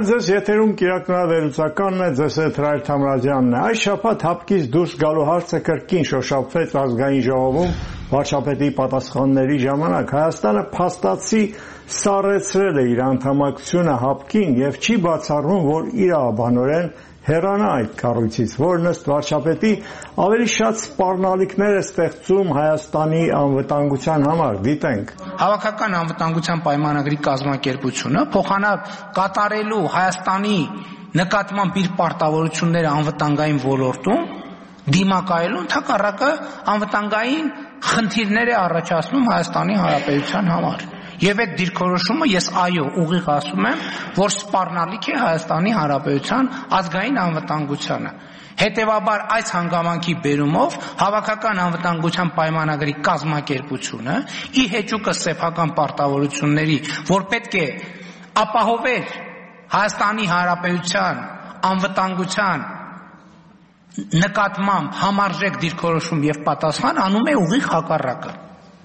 Բարև ձեզ, եթերում կիրակնավորությունն է, ձեզ հետ Ռայլ Թամրազյանն է։ Այս շաբաթ հապկից դուրս գալու հարցը կրկին շոշափվեց ազգային ժողովում վարչապետի պատասխանների ժամանակ։ Հայաստանը փաստացի սառեցրել է իր անդամակցությունը հապկին եւ չի բացառվում, որ իրավաբանորեն հեռանա այդ կառույցից, որն ըստ վարչապետի ավելի շատ սպառնալիքներ է ստեղծում Հայաստանի անվտանգության համար։ Դիտենք։ Հավաքական անվտանգության պայմանագրի կազմակերպությունը փոխանակ կատարելու Հայաստանի նկատմամբ իր պարտավորությունները անվտանգային ոլորտում դիմակայելու ընդհակառակը անվտանգային խնդիրներ է առաջացնում Հայաստանի Հանրապետության համար։ Եվ այդ դիրքորոշումը ես այո ուղիղ ասում եմ, որ սպառնալիք է Հայաստանի Հանրապետության ազգային անվտանգությանը։ Հետևաբար այս հանգամանքի բերումով հավաքական անվտանգության պայմանագրի կազմակերպությունը ի հեճուկը սեփական պարտավորությունների, որ պետք է ապահովել Հայաստանի Հանրապետության անվտանգության նկատմամբ համարժեք դիրքորոշում եւ պատասխան անում է ուղիղ հակառակը։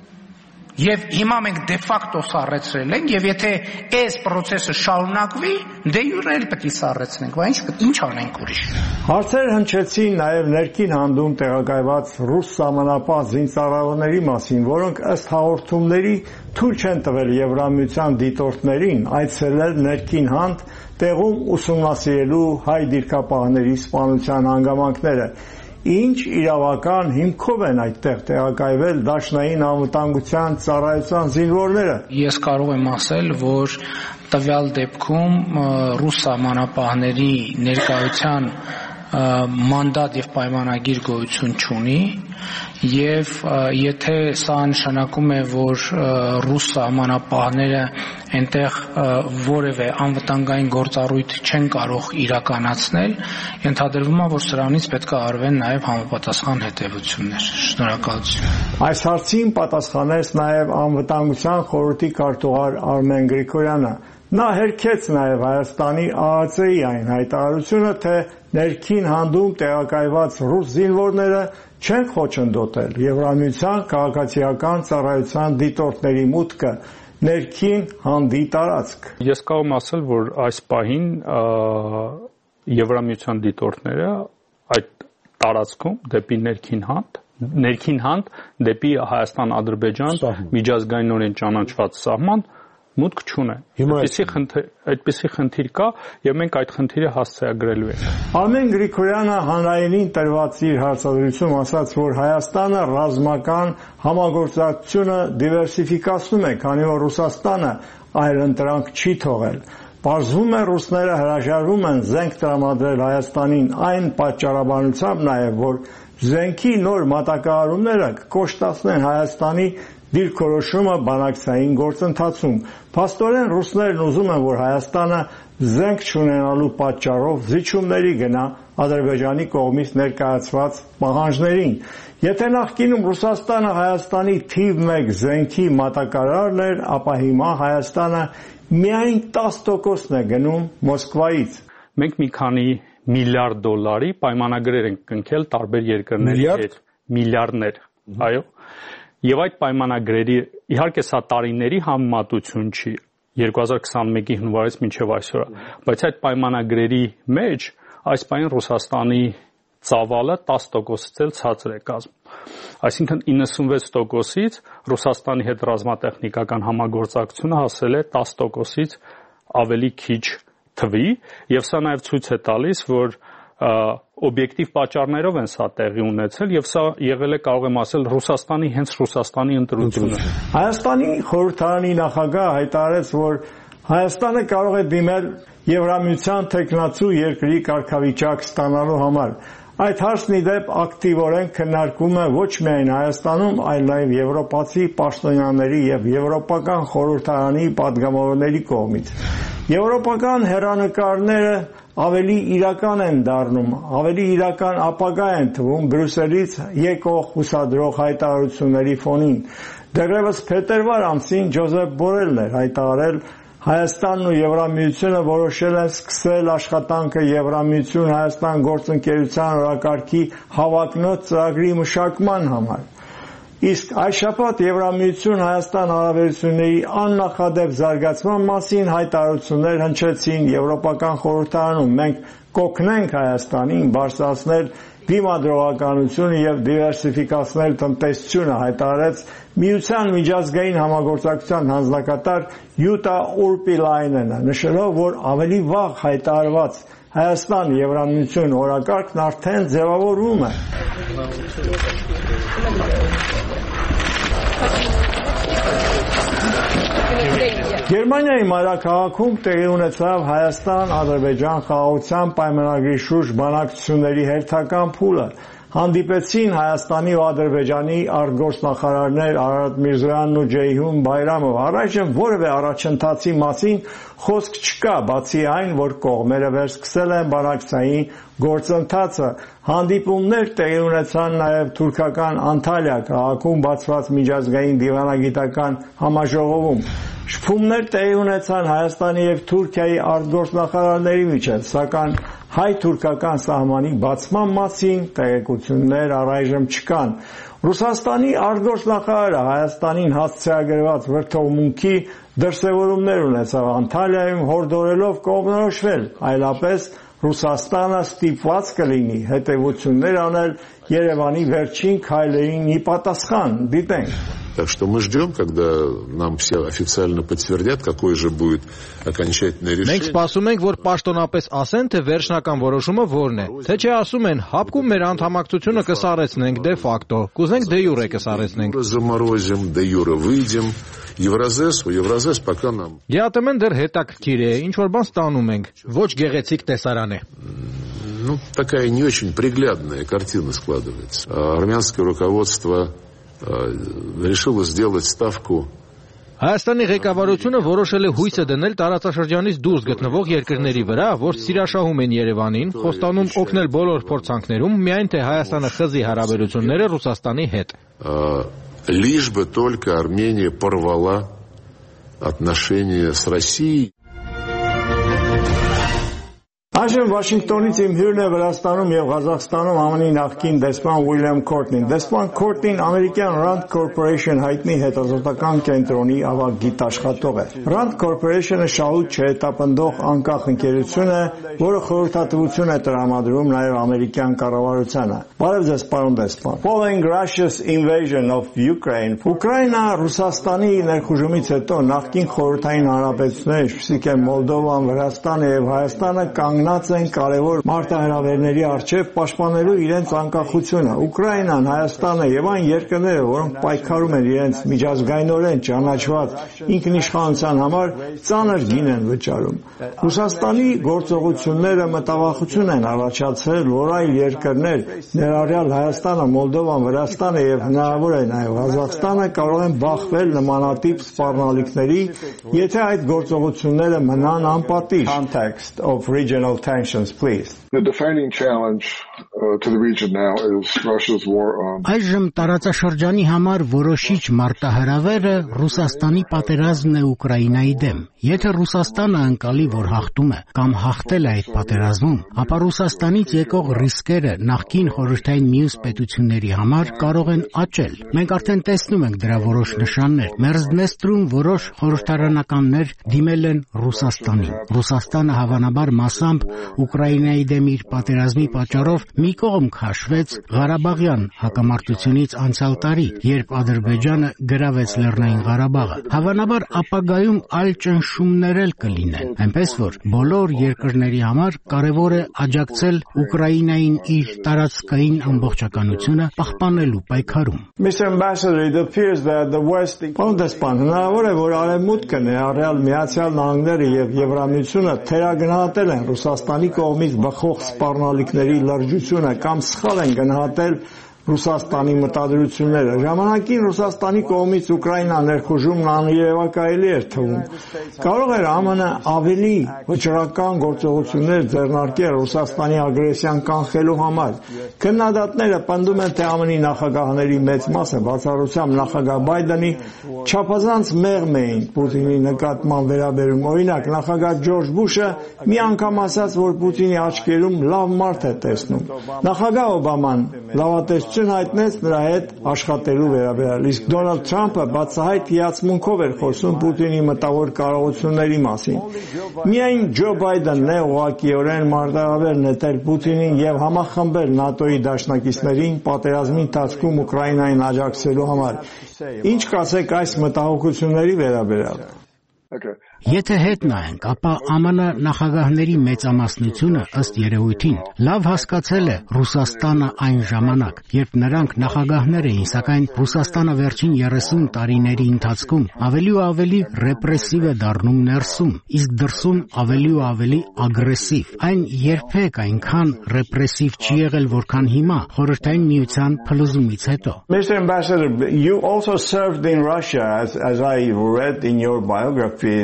Եվ հիմա մենք դե ֆակտո սառեցրել ենք, եւ եթե այս process-ը շարունակվի, դե յուրե էլ պետք է սառեցնենք, բայց ինչ անենք ուրիշ։ Հարցեր հնչեցին նաեւ ներքին հանդում տեղակայված ռուս սահմանապահ զինծառայողների մասին, որոնք ըստ հաղորդումների թույլ չեն տվել Եվրամիության դիտորդներին այցելել ներքին հանդ տեղում ուսումնասիրելու հայ դիրքապահների սպանության հանգամանքները։ Ինչ իրավական հիմքով են այդտեղ տեղակայվել դաշնային անվտանգության ծառայության զինվորները։ Ես կարող եմ ասել, որ տվյալ դեպքում ռուս սահմանապահների ներկայության մանդատ եւ պայմանագիր գոյություն չունի եւ եթե սա նշանակում է, որ ռուս սահմանապահները այնտեղ որևէ անվտանգային գործառույթ չեն կարող իրականացնել, ենթադրվում է, որ սրանից պետք է արվեն նաեւ համապատասխան հետևություններ։ Շնորհակալություն։ Այս հարցին պատասխանեց նաեւ անվտանգության խորհրդի քարտուղար Արմեն Գրիգորյանը։ Նա հերքեց նաև Հայաստանի ԱԱԾ-ի այն հայտարարությունը, թե ներքին հանդում տեղակայված ռուս զինվորները չեն խոչընդոտել Եվրամիության քաղաքացիական ծառայության դիտորդների մուտքը ներքին հանդի տարածք։ Ես կարող եմ ասել, որ այս պահին Եվրամիության դիտորդները այդ տարածքում դեպի ներքին հանդ դեպի Հայաստան-Ադրբեջան միջազգայինորեն ճանաչված սահման մուտք չունեն։ Այդպիսի խնդիր կա եւ մենք այդ խնդիրը հասցեագրելու ենք։ Արմեն Գրիգորյանը հանրայինին տրված իր հարցադրությունում ասաց, որ Հայաստանը ռազմական համագործակցությունը դիվերսիֆիկացնում է, քանի որ Ռուսաստանը այլ ընտրանք չի թողել։ Պարզվում է ռուսները հրաժարվում են զենք տրամադրել Հայաստանին այն պատճառաբանությամբ նաեւ, որ զենքի նոր մատակարարումները կկոշտացնեն Հայաստանի դիրքորոշումը բանակցային գործընթացում։ Փաստորեն ռուսներն ուզում են, որ Հայաստանը զենք չունենալու պատճառով զիջումների գնա Ադրբեջանի կողմից ներկայացված պահանջներին։ Եթե նախկինում Ռուսաստանը Հայաստանի թիվ 1 զենքի մատակարարն էր, ապա հիմա Հայաստանը միայն 10%-ն է գնում Մոսկվայից։ Մենք մի քանի միլիարդ դոլարի պայմանագրեր ենք կնքել տարբեր երկրների հետ։ Միլիարդներ, այո։ Եվ այդ պայմանագրերի իհարկե սա տարիների համեմատություն չի 2021-ի հունվարից մինչև այսօր, բայց այդ պայմանագրերի մեջ այս պահին Ռուսաստանի ծավալը 10%-ից էլ ցածր է կազմում։ Այսինքն 96%-ից Ռուսաստանի հետ ռազմատեխնիկական համագործակցությունը հասել է 10%-ից ավելի քիչ թվի, եւ սա նաեւ ցույց է տալիս, որ օբյեկտիվ պատճառներով են սա տեղի ունեցել եւ սա եղել է, կարող եմ ասել, հենց Ռուսաստանի ընտրությունը։ Հայաստանի խորհրդարանի նախագահը հայտարարեց, որ Հայաստանը կարող է դիմել Եվրամիության թեկնածու երկրի կարգավիճակ ստանալու համար։ Այդ հարցն ի դեպ ակտիվորեն քննարկվում է ոչ միայն Հայաստանում, այլ նաև եվրոպացի պաշտոնյաների եւ եվրոպական խորհրդարանի падգամավորների կողմից։ Եվրոպական հեռանկարները ավելի իրական են դառնում, ավելի իրական ապագա են թվում Բրյուսելից եկող հուսադրող հայտարարությունների ֆոնին։ Դեռևս փետրվար ամսին Ջոզեփ Բորելն էր հայտարարել Հայաստանն ու Եվրամիությունը որոշել են սկսել աշխատանքը Եվրամիություն-Հայաստան գործընկերության օրակարգի հավակնոտ ծրագրի մշակման համար։ Իսկ այս շաբաթ Եվրամիություն Հայաստան հարաբերությունների աննախադեպ զարգացման մասին հայտարարություններ հնչեցին Եվրոպական խորհրդարանում։ Մենք կօգնենք Հայաստանին բարձրացնել դիմադրողականությունը եւ դիվերսիֆիկացնել տնտեսությունը, հայտարարեց Միության միջազգային համագործակցության հանձնակատար Յուտա Ուրպիլայնենը, նշելով, որ ավելի վաղ հայտարարված Հայաստան-Եվրամիություն օրակարգն արդեն ձևավորվում է։ Գերմանիայի մայրաքաղաքում տեղի ունեցավ Հայաստան-Ադրբեջան խաղաղության պայմանագրի շուրջ բանակցությունների հերթական փուլը։ Հանդիպեցին Հայաստանի ու Ադրբեջանի արտգործնախարարներ Արարատ Միրզոյանն ու Ջեյհուն Բայրամով։ Առայժմ որևէ առաջընթացի մասին խոսք չկա, բացի այն, որ կողմերը վերսկսել են բանակցային գործընթացը։ Հանդիպումներ տեղի ունեցան նաև թուրքական Անտալիա քաղաքում բացված միջազգային դիվանագիտական համաժողովում։ Շփումներ տեղի ունեցան Հայաստանի եւ Թուրքիայի արտգործնախարարների միջև, սակայն հայ-թուրքական սահմանի բացման մասին տեղեկություններ առայժմ չկան։ Ռուսաստանի արտգործնախարարը Հայաստանին հասցեագրված վրթովմունքի դրսևորումներ ունեցավ Անտալիայում, հորդորելով կողմնորոշվել, այլապես Ռուսաստանը ստիպված կլինի հետևություններ անել Երևանի վերջին քայլերին ի պատասխան։ Դիտենք։ Так что мы ждем, когда нам все официально подтвердят, какой же будет окончательное решение. Մենք սպասում ենք, որ պաշտոնապես ասեն, թե վերջնական որոշումը որն է։ Թե չէ ասում են, հապկում մեր անդամակցությունը կսարեցնենք դե ֆակտո, կուզենք դե յուրե կսարեցնենք։ Заморозим, де юре выйдем. Евразес пока нам. ԵԱՏՄ-ն դեռ հետաքրքիր է, ինչ որ բան ստանում ենք։ Ոչ գեղեցիկ տեսարան է։ Ну, такая не очень приглядная картина складывается. Армянское руководство решила сделать ставку. Հայաստանի ղեկավարությունը որոշել է հույսը դնել տարածաշրջանից դուրս գտնվող երկրների վրա, որ սիրաշահում են Երևանին, խոստանում օգնել բոլոր փորձանքներում, միայն թե Հայաստանը խզի հարաբերությունները Ռուսաստանի հետ։ Лишь бы только Армения порвала отношения с Россией. Այժմ Վաշինգտոնից իմ հյուրն է Վրաստանում եւ Ղազախստանում ԱՄՆ-ի նախկին դեսպան Ուիլյամ Քորտնին։ Դեսպան Քորտնին American Rand Corporation հայտնի հետազոտական կենտրոնի ավագ գիտաշխատող է։ Rand Corporation-ը շահույթ չհետապնդող անկախ ընկերություն է, որը խորհրդատվություն է տրամադրում նաեւ ամերիկյան կառավարությանը։ Բարև ձեզ, պարոն դեսպան։ Following Russia's invasion of Ukraine, Ուկրաինա Ռուսաստանի ներխուժումից հետո նախկին խորհրդային հանրապետություններ, ինչպիսիք են Մոլդովան, Վրաստանը եւ Հայաստանը կանգնած են կարևոր մարտահրավերների առջև պաշտպանելու իրենց անկախությունը։ Ուկրաինան, Հայաստանը եւ այն երկրները, որոնք պայքարում են իրենց միջազգայինորեն ճանաչված ինքնիշխանության համար, ծանր գին են վճարում։ Ռուսաստանի գործողությունները մտավախություն են առաջացրել, որ այլ երկրներ, ներառյալ Հայաստանը, Մոլդովան, Վրաստանը եւ հնարավոր է նաեւ Ղազախստանը կարող են բախվել նմանատիպ սպառնալիքների, եթե այդ գործողությունները մնան անպատիժ։ Context of regional tensions, please. The defining challenge to the region now is Russia's war on. Այժմ տարածաշրջանի համար որոշիչ մարտահրավերը Ռուսաստանի պատերազմն է Ուկրաինայի դեմ։ Եթե Ռուսաստանը ընկալի, որ հաղթում է կամ հաղթել է այդ պատերազմում, ապա Ռուսաստանից եկող ռիսկերը նախկին խորհրդային մյուս պետությունների համար կարող են աճել։ Մենք արդեն տեսնում ենք դրա որոշ նշաններ։ Մերձդնեստրում որոշ խորհրդարանականներ դիմել են Ռուսաստանին։ Ռուսաստանը հավանաբար մասամբ Ուկրաինայի դեմ իր պատերազմի պատճառով մի կողմ քաշվեց Ղարաբաղյան հակամարտությունից անցյալ տարի, երբ Ադրբեջանը գրավեց Լեռնային Ղարաբաղը։ Հավանաբար ապագայում այլ ճնշումներ էլ կլինեն, այնպես որ բոլոր երկրների համար կարևոր է աջակցել Ուկրաինային իր տարածքային ամբողջականությունը պահպանելու պայքարում։ Mr. Ambassador, it appears that the West հնարավոր է, որ Արևմուտքը, ներառյալ Միացյալ Նահանգները եւ Եվրամիությունը թերագնահատել են Ռուսաստանի կողմից բխող սպառնալիքների լրջությունը կամ սխալ են գնահատել Ռուսաստանի մտադրությունները։ Ժամանակին Ռուսաստանի կողմից Ուկրաինա ներխուժումն աներևակայելի էր թվում։ Կարող էր ԱՄՆ ավելի վճռական գործողություններ ձեռնարկել Ռուսաստանի ագրեսիան կանխելու համար։ Քննադատները պնդում են, թե ԱՄՆ-ի նախագահների մեծ մասը, բացառությամբ նախագահ Բայդենի, չափազանց մեղմ էին Պուտինի նկատմամբ վերաբերում։ Օրինակ, նախագահ Ջորջ Բուշը մի անգամ ասաց, որ Պուտինի աչքերում լավ մարդ է տեսնում։ Նախագահ Օբաման լավատես զգուշություն հայտնեց նրա հետ աշխատելու վերաբերյալ։ Իսկ Դոնալդ Թրամփը բացահայտ հիացմունքով էր խոսում Պուտինի մտավոր կարողությունների մասին։ Միայն Ջո Բայդենն է ուղղակիորեն մարտահրավեր նետել Պուտինին եւ համախմբել ՆԱՏՕ-ի դաշնակիցներին պատերազմի ընթացքում Ուկրաինային աջակցելու համար։ Ինչ կասեք այս մտահոգությունների վերաբերյալ։ Եթե հետ նայենք, ապա ԱՄՆ նախագահների մեծամասնությունը ըստ երևույթին լավ հասկացել է Ռուսաստանը այն ժամանակ, երբ նրանք նախագահներ էին, սակայն Ռուսաստանը վերջին 30 տարիների ընթացքում ավելի ու ավելի ռեպրեսիվ է դառնում ներսում, իսկ դրսում ավելի ու ավելի ագրեսիվ։ Այն երբեք այնքան ռեպրեսիվ չի եղել, որքան հիմա Խորհրդային Միության փլուզումից հետո։ Mr. Ambassador, you also served in Russia as I read in your biography.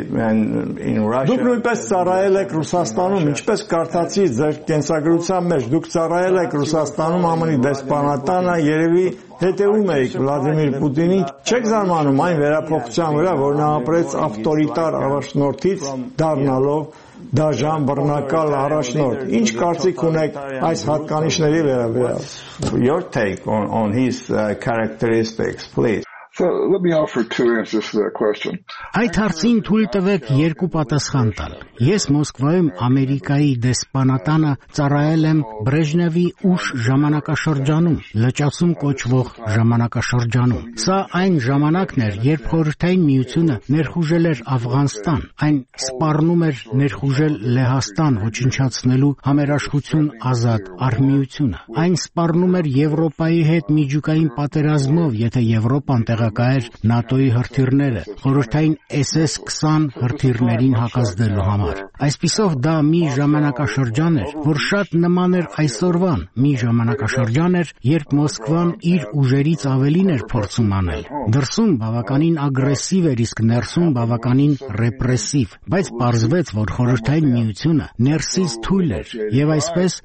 Դուք նույնպես ծառայել եք Ռուսաստանում, ինչպես կարդացի ձեր կենսագրության մեջ, դուք ծառայել եք Ռուսաստանում ԱՄՆ-ի դեսպանատանը, երևի հետևում եք Վլադիմիր Պուտինին, չեք զարմանում այն վերափոխության վրա, որ նա ապրեց ավտորիտար առաջնորդից դառնալով դաժան բռնակալ առաջնորդ։ Ինչ կարծիք ունեք այս հատկանիշների վերաբերյալ? Your take on his characteristics, please. So let me offer two answers to that question. Այդ հարցին թույլ տվեք երկու պատասխան տալ։ Ես Մոսկվայում Ամերիկայի դեսպանատանը ծառայել եմ Բրեժնևի ուշ ժամանակաշրջանում, լճացում կոչվող ժամանակաշրջանում։ Սա այն ժամանակն էր, երբ Խորհրդային Միությունը ներխուժել էր Աֆղանստան, այն սպառնում էր ներխուժել Լեհաստան, ոչնչացնելու համերաշխություն ազատ արհմիությունը։ Այն սպառնում էր Եվրոպայի հետ միջուկային պատերազմով, եթե Եվրոպան տեղակայեր ՆԱՏՕ-ի հրթիռները, խորհրդային SS-20 հրթիռներին հակազդելու համար։ Այսպիսով դա մի ժամանակաշրջան էր, որ շատ նման էր այսօրվան, մի ժամանակաշրջան էր, երբ Մոսկվան իր ուժերից ավելին էր փորձում անել։ Դրսում բավականին ագրեսիվ էր, իսկ ներսում բավականին ռեպրեսիվ, բայց պարզվեց, որ Խորհրդային Միությունը ներսից թույլ էր, եւ այսպես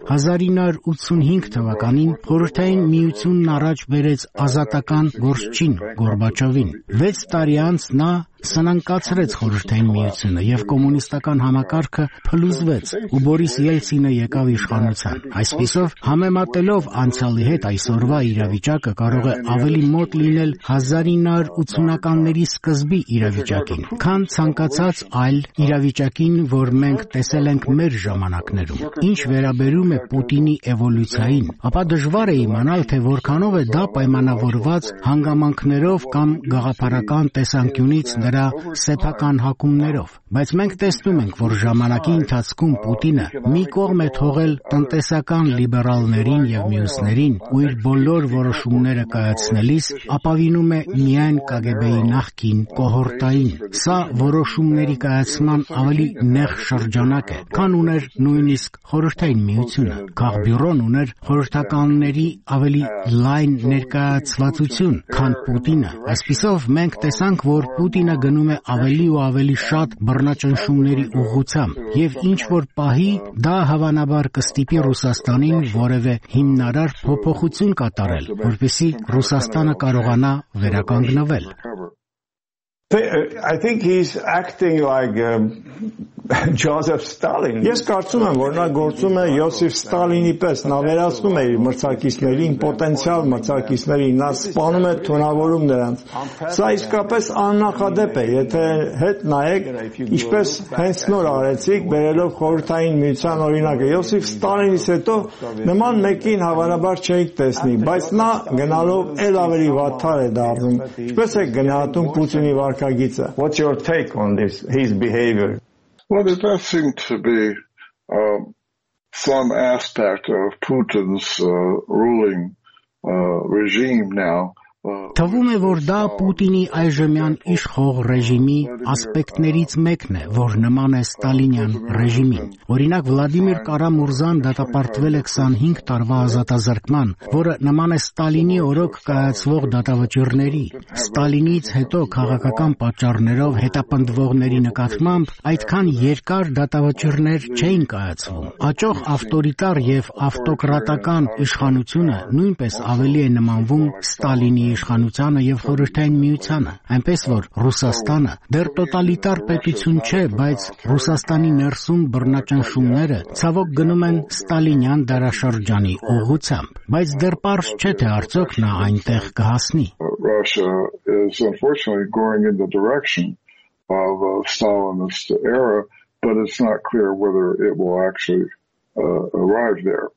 1985 թվականին Խորհրդային Միությունն առաջ բերեց ազատական գործչին Գորբաչովին։ 6 տարի անց նա սնանկացրեց Խորհրդային Միությունը եւ կոմունիստական համակարգը փլուզվեց ու Բորիս Ելցինը եկավ իշխանության։ Այսպիսով, համեմատելով անցյալի հետ այսօրվա իրավիճակը կարող է ավելի մոտ լինել 1980-ականների սկզբի իրավիճակին, քան ցանկացած այլ իրավիճակին, որ մենք տեսել ենք մեր ժամանակներում։ Ինչ վերաբերում է Պուտինի էվոլյուցիային, ապա դժվար է իմանալ, թե որքանով է դա պայմանավորված հանգամանքներով կամ գաղափարական տեսանկյունից նրա սեփական հակումներով, բայց մենք տեսնում ենք, որ ժամանակի ընթացքում Պուտինը մի կողմ է թողել տնտեսական լիբերալներին եւ մյուսներին ու իր բոլոր որոշումները կայացնելիս ապավինում է միայն KGB-ի նախկին կոհորտային։ Սա որոշումների կայացման ավելի նեղ շրջանակ է, քան ուներ նույնիսկ Խորհրդային Միությունը։ Քաղբյուրոն ուներ խորհրդականների ավելի լայն ներկայացվածություն, քան Պուտինը։ Այսպիսով մենք տեսանք, որ Պուտինը գնում է ավելի ու ավելի շատ բռնաճնշումների ուղղությամբ եւ ինչ որ պահի դա հավանաբար կստիպի Ռուսաստանին որևէ հիմնարար փոփոխություն կատարել, որպեսզի Ռուսաստանը կարողանա վերականգնվել։ I think he's acting like Joseph Stalin. Ես կարծում եմ, որ նա գործում է Յոսիֆ Ստալինի պես, նա վերացնում է իր մրցակիցներին, պոտենցիալ մրցակիցներին, նա սպանում է, թունավորում նրանց։ Սա իսկապես աննախադեպ է, եթե հետ նայեք, ինչպես հենց նոր արեցիք, բերելով Խորհրդային Միության օրինակը։ Յոսիֆ Ստալինից հետո նման մեկին հավանաբար չէիք տեսնի, բայց նա գնալով էլ ավելի վատթար է դառնում։ Ինչպես է գնահատում Պուտինի վարքագիծը? What's your take on this, his behavior? Well, there does seem to be some aspect of Putin's ruling regime now. Թվում է, որ դա Պուտինի այժմյան իշխող ռեժիմի ասպեկտներից մեկն է, որ նման է ստալինյան ռեժիմին։ Օրինակ, Վլադիմիր Կարամուրզան դատապարտվել է 25 տարվա ազատազրկման, որը նման է Ստալինի օրոք կայացվող դատավճիռների։ Ստալինից հետո քաղաքական պատճառներով հետապնդվողների նկատմամբ այդքան երկար դատավճիռներ չէին կայացվում։ Աճող ավտորիտար եւ ավտոկրատական իշխանությունը նույնպես ավելի է նմանվում Ստալինի իշխանությանը եւ Խորհրդային Միությանը, այնպես որ Ռուսաստանը դեռ տոտալիտար պետություն չէ, բայց Ռուսաստանի ներսում բռնաճնշումները ցավոք գնում են ստալինյան դարաշրջանի ուղղությամբ, բայց դեռ պարզ չէ թե արդյոք նա այնտեղ կհասնի։ Russia is unfortunately going in the direction of a Stalinist era, but it's not clear whether it will actually arrive there.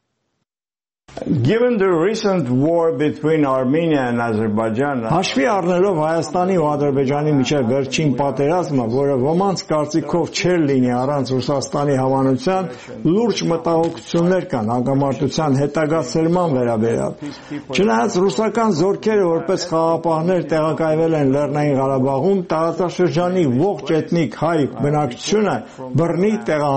Given the recent war between Armenia and Azerbaijan, հաշվի առնելով Հայաստանի ու Ադրբեջանի միջև վերջին պատերազմը, որը ոմանց կարծիքով չէր լինի առանց Ռուսաստանի հավանության, լուրջ մտահոգություններ կան հակամարտության հետագա սերման վերաբերյալ։ Չնայած ռուսական զորքերը որպես խաղապահներ տեղակայվել են Լեռնային Ղարաբաղում, տարածաշրջանի ողջ էթնիկ հայ բնակչությունը բռնի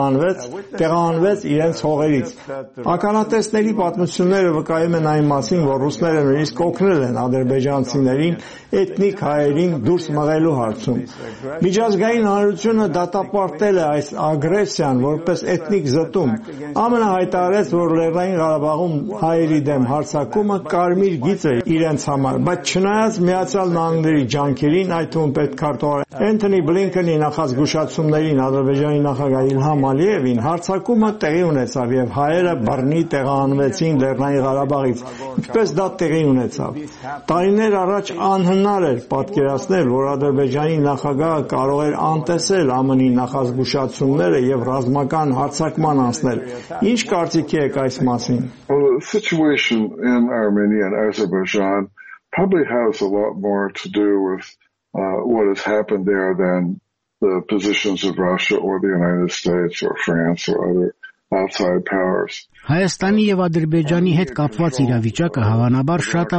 տեղահանվեց իրենց հողերից։ Ականատեսների պատմությունները վկայում են այն մասին, որ ռուսները նույնիսկ օգնել են ադրբեջանցիներին էթնիկ հայերին դուրս մղելու հարցում։ Միջազգային հանրությունը դատապարտել է այս ագրեսիան որպես էթնիկ զտում։ ԱՄՆ հայտարարեց, որ Լեռնային Ղարաբաղում հայերի դեմ հարձակումը կարմիր գիծ է իրենց համար, բայց չնայած Միացյալ Նահանգների ջանքերին, այդ թվում պետքարտուղար Էնթոնի Բլինքենի նախազգուշացումներին Ադրբեջանի նախագահ Իլհամ Ալիևին, հարձակումը տեղի ունեցավ եւ հայերը բռնի տեղահանվեցին Լեռնային Ղարաբաղից, ինչպես դա տեղի ունեցավ։ Տարիներ առաջ անհնար էր պատկերացնել, որ Ադրբեջանի նախագահը կարող էր անտեսել ԱՄՆ-ի նախազգուշացումները եւ ռազմական հարձակման անցնել։ Ինչ կարծիքի եք այս մասին։ Well, the situation in Armenia and Azerbaijan probably has a lot more to do with what has happened there than the positions of Russia or the United States or France or other outside powers. Հայաստանի եւ Ադրբեջանի հետ կապված իրավիճակը հավանաբար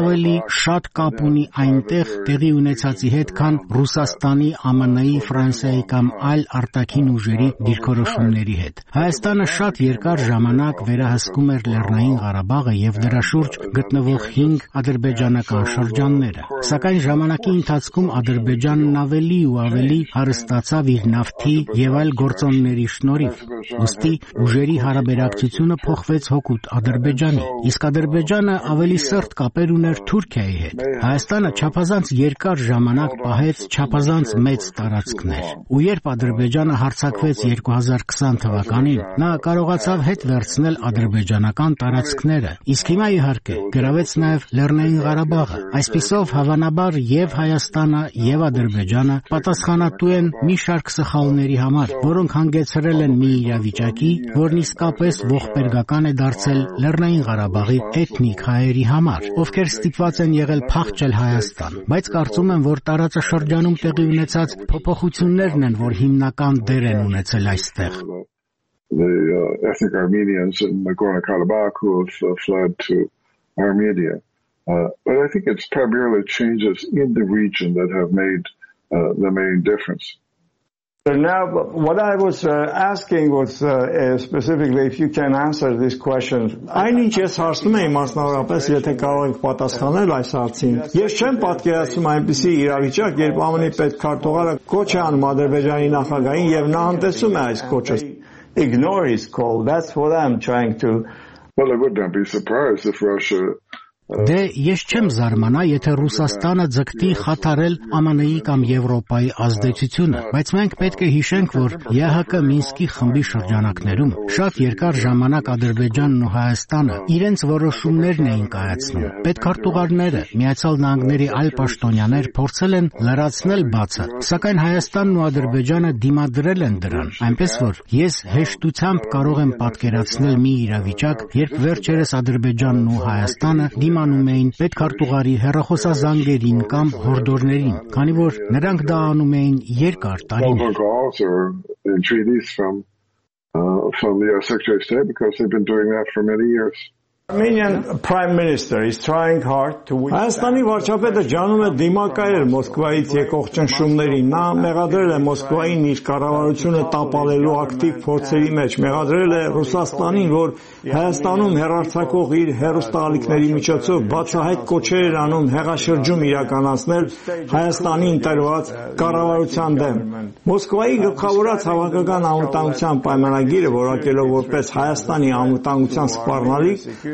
շատ կապ ունի այնտեղ տեղի ունեցածի հետ, քան Ռուսաստանի, ԱՄՆ-ի, Ֆրանսիայի կամ այլ արտաքին ուժերի դիրքորոշումների հետ։ Հայաստանը շատ երկար ժամանակ վերահսկում էր Լեռնային Ղարաբաղը եւ դրա շուրջ գտնվող 5 ադրբեջանական շրջանները։ Սակայն ժամանակի ընթացքում Ադրբեջանն ավելի ու ավելի հարստացավ իր նավթի եւ այլ գործոնների շնորհիվ։ Ոստի ուժերի հարաբերակցությունը փոխվեց հօգուտ Ադրբեջանի, իսկ Ադրբեջանը ավելի սերտ կապեր ուներ Թուրքիայի հետ։ Հայաստանը չափազանց երկար ժամանակ պահեց չափազանց մեծ տարածքներ։ Ու երբ Ադրբեջանը հարձակվեց 2020 թվականին, նա կարողացավ հետ վերցնել ադրբեջանական տարածքները, իսկ հիմա իհարկե գրավեց նաև Լեռնային Ղարաբաղը։ Այսպիսով հավանաբար եւ Հայաստանը եւ Ադրբեջանը պատասխանատու են մի շարք սխալների համար, որոնք հանգեցրել են մի իրավիճակի, որն իսկապես ողբերգական է դարձել Լեռնային Ղարաբաղի էթնիկ հայերի համար, ովքեր ստիպված են եղել փախչել Հայաստան, բայց կարծում եմ, որ տարածաշրջանում տեղի ունեցած փոփոխություններն են, որ հիմնական դեր են ունեցել այստեղ։ The ethnic Armenians in Nagorno-Karabakh who have fled to Armenia. But I think it's primarily changes in the region that have made the main difference. Now, what I was asking was specifically if you can answer this question. Այնինչ ես հարցնում եմ մասնավորապես, եթե կարող եք պատասխանել այս հարցին։ Ես չեմ պատկերացնում այնպիսի իրավիճակ, երբ ԱՄՆ-ի պետքարտուղարը կոչ է անում Ադրբեջանի նախագահին եւ նա անտեսում է այս կոչը։ Ignore his call. That's what I'm trying to. Well, I would not be surprised if Russia Դե ես չեմ զարմանա, եթե Ռուսաստանը ձգտի խաթարել ԱՄՆ-ի կամ Եվրոպայի ազդեցությունը, բայց մենք պետք է հիշենք, որ ԵՀԿ Մինսկի խմբի շրջանակներում շատ երկար ժամանակ Ադրբեջանն ու Հայաստանը իրենց որոշումներն էին կայացնում։ Պետքարտուղարները, Միացյալ Նահանգների այլ պաշտոնյաներ փորձել են լրացնել բացը, սակայն Հայաստանն ու Ադրբեջանը դիմադրել են դրան, այնպես որ ես հեշտությամբ կարող եմ պատկերացնել մի իրավիճակ, երբ վերջերս Ադրբեջանն ու Հայաստանը անում էին պետքարտուղարի հեռախոսազանգերին կամ հորդորներին, քանի որ նրանք դա անում էին երկար տարիներ։ From the Secretary of State because they've been doing that for many years. Armenian Prime Minister is trying hard to win. Հայաստանի վարչապետը ջանում է դիմակայել Մոսկվայից եկող ճնշումներին։ Նա մեղադրել է Մոսկվային իր կառավարությունը տապալելու ակտիվ փորձերի մեջ, մեղադրել է Ռուսաստանին, որ Հայաստանում հեռարձակող իր հեռուստաալիքների միջոցով բացահայտ կոչեր էր անում հեղաշրջում իրականացնել Հայաստանի ընտրված կառավարության դեմ։ Մոսկվայի գլխավորած հավաքական անվտանգության պայմանագիրը որակելով որպես Հայաստանի անվտանգության սպառնալիք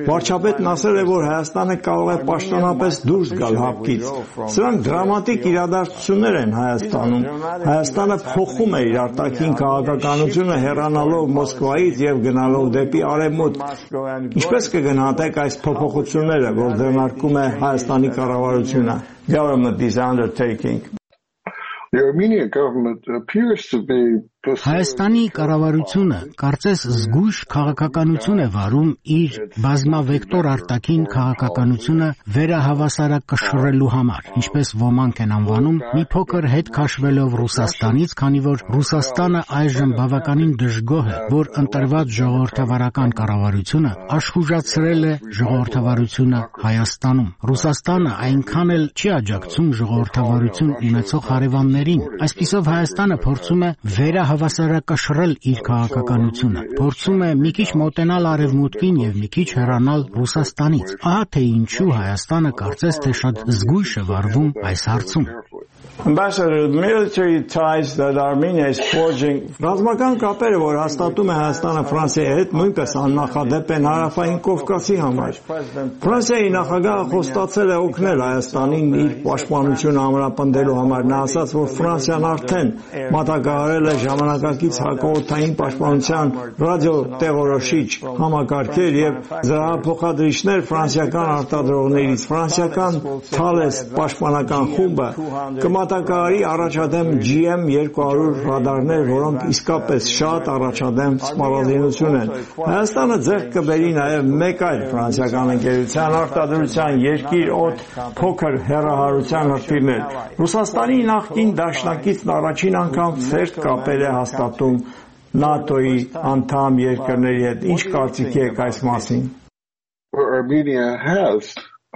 Վարչապետն ասել է, որ Հայաստանը կարող է պաշտոնապես դուրս գալ հապկից։ Սրանք դրամատիկ իրադարձություններ են Հայաստանում։ Հայաստանը փոխում է իր արտաքին քաղաքականությունը հեռանալով Մոսկվայից եւ գնալով դեպի արևմուտք։ Ինչպես կգնահատեք այս փոփոխությունները, որ ձեռնարկում է Հայաստանի կառավարությունը? Government is undertaking. The Armenian government appears to be Հայաստանի կառավարությունը կարծես զգույշ քաղաքականություն է վարում իր բազմավեկտոր արտաքին քաղաքականությունը վերահավասարակշռելու համար, ինչպես ոմանք են անվանում, մի փոքր հետ քաշվելով Ռուսաստանից, քանի որ Ռուսաստանը այժմ բավականին դժգոհ է, որ ընտրված ժողովրդավարական կառավարությունը աշխուժացրել է ժողովրդավարությունը Հայաստանում։ Ռուսաստանը այնքան էլ չի աջակցում ժողովրդավարություն ունեցող հարևաններին։ Այսպիսով Հայաստանը փորձում է հավասարակշռել իր քաղաքականությունը, փորձում է մի քիչ մոտենալ արևմուտքին եւ մի քիչ հեռանալ Ռուսաստանից։ Ահա թե ինչու Հայաստանը կարծես թե շատ զգույշ է վարվում այս հարցում։ Ambassador, the military ties that Armenia is forging. Ռազմական կապերը, որ հաստատում է Հայաստանը Ֆրանսիայի հետ, նույնպես աննախադեպ են Հարավային Կովկասի համար։ Ֆրանսիայի նախագահը խոստացել է օգնել Հայաստանին իր պաշտպանությունը ամրապնդելու համար։ Նա ասաց, որ Ֆրանսիան արդեն մատակարարել է ժամանակակից հակաօդային պաշտպանության ռադիոտեղորոշիչ համակարգեր եւ զրահափոխադրիչներ ֆրանսիական արտադրողներից։ Ֆրանսիական Thales պաշտպանական խումբը կմատակարարի առաջադեմ GM200 ռադարներ, որոնք իսկապես շատ առաջադեմ սպառազինություն են։ Հայաստանը ձեռք կբերի նաև մեկ այլ ֆրանսիական ընկերության արտադրության երկիր օդ փոքր հեռահարության հրթիռներ։ Ռուսաստանի նախկին դաշնակիցն առաջին անգամ սերտ կապեր է հաստատում ՆԱՏՕ-ի անդամ երկրների հետ։ Ինչ կարծիքի եք այս մասին? Armenia has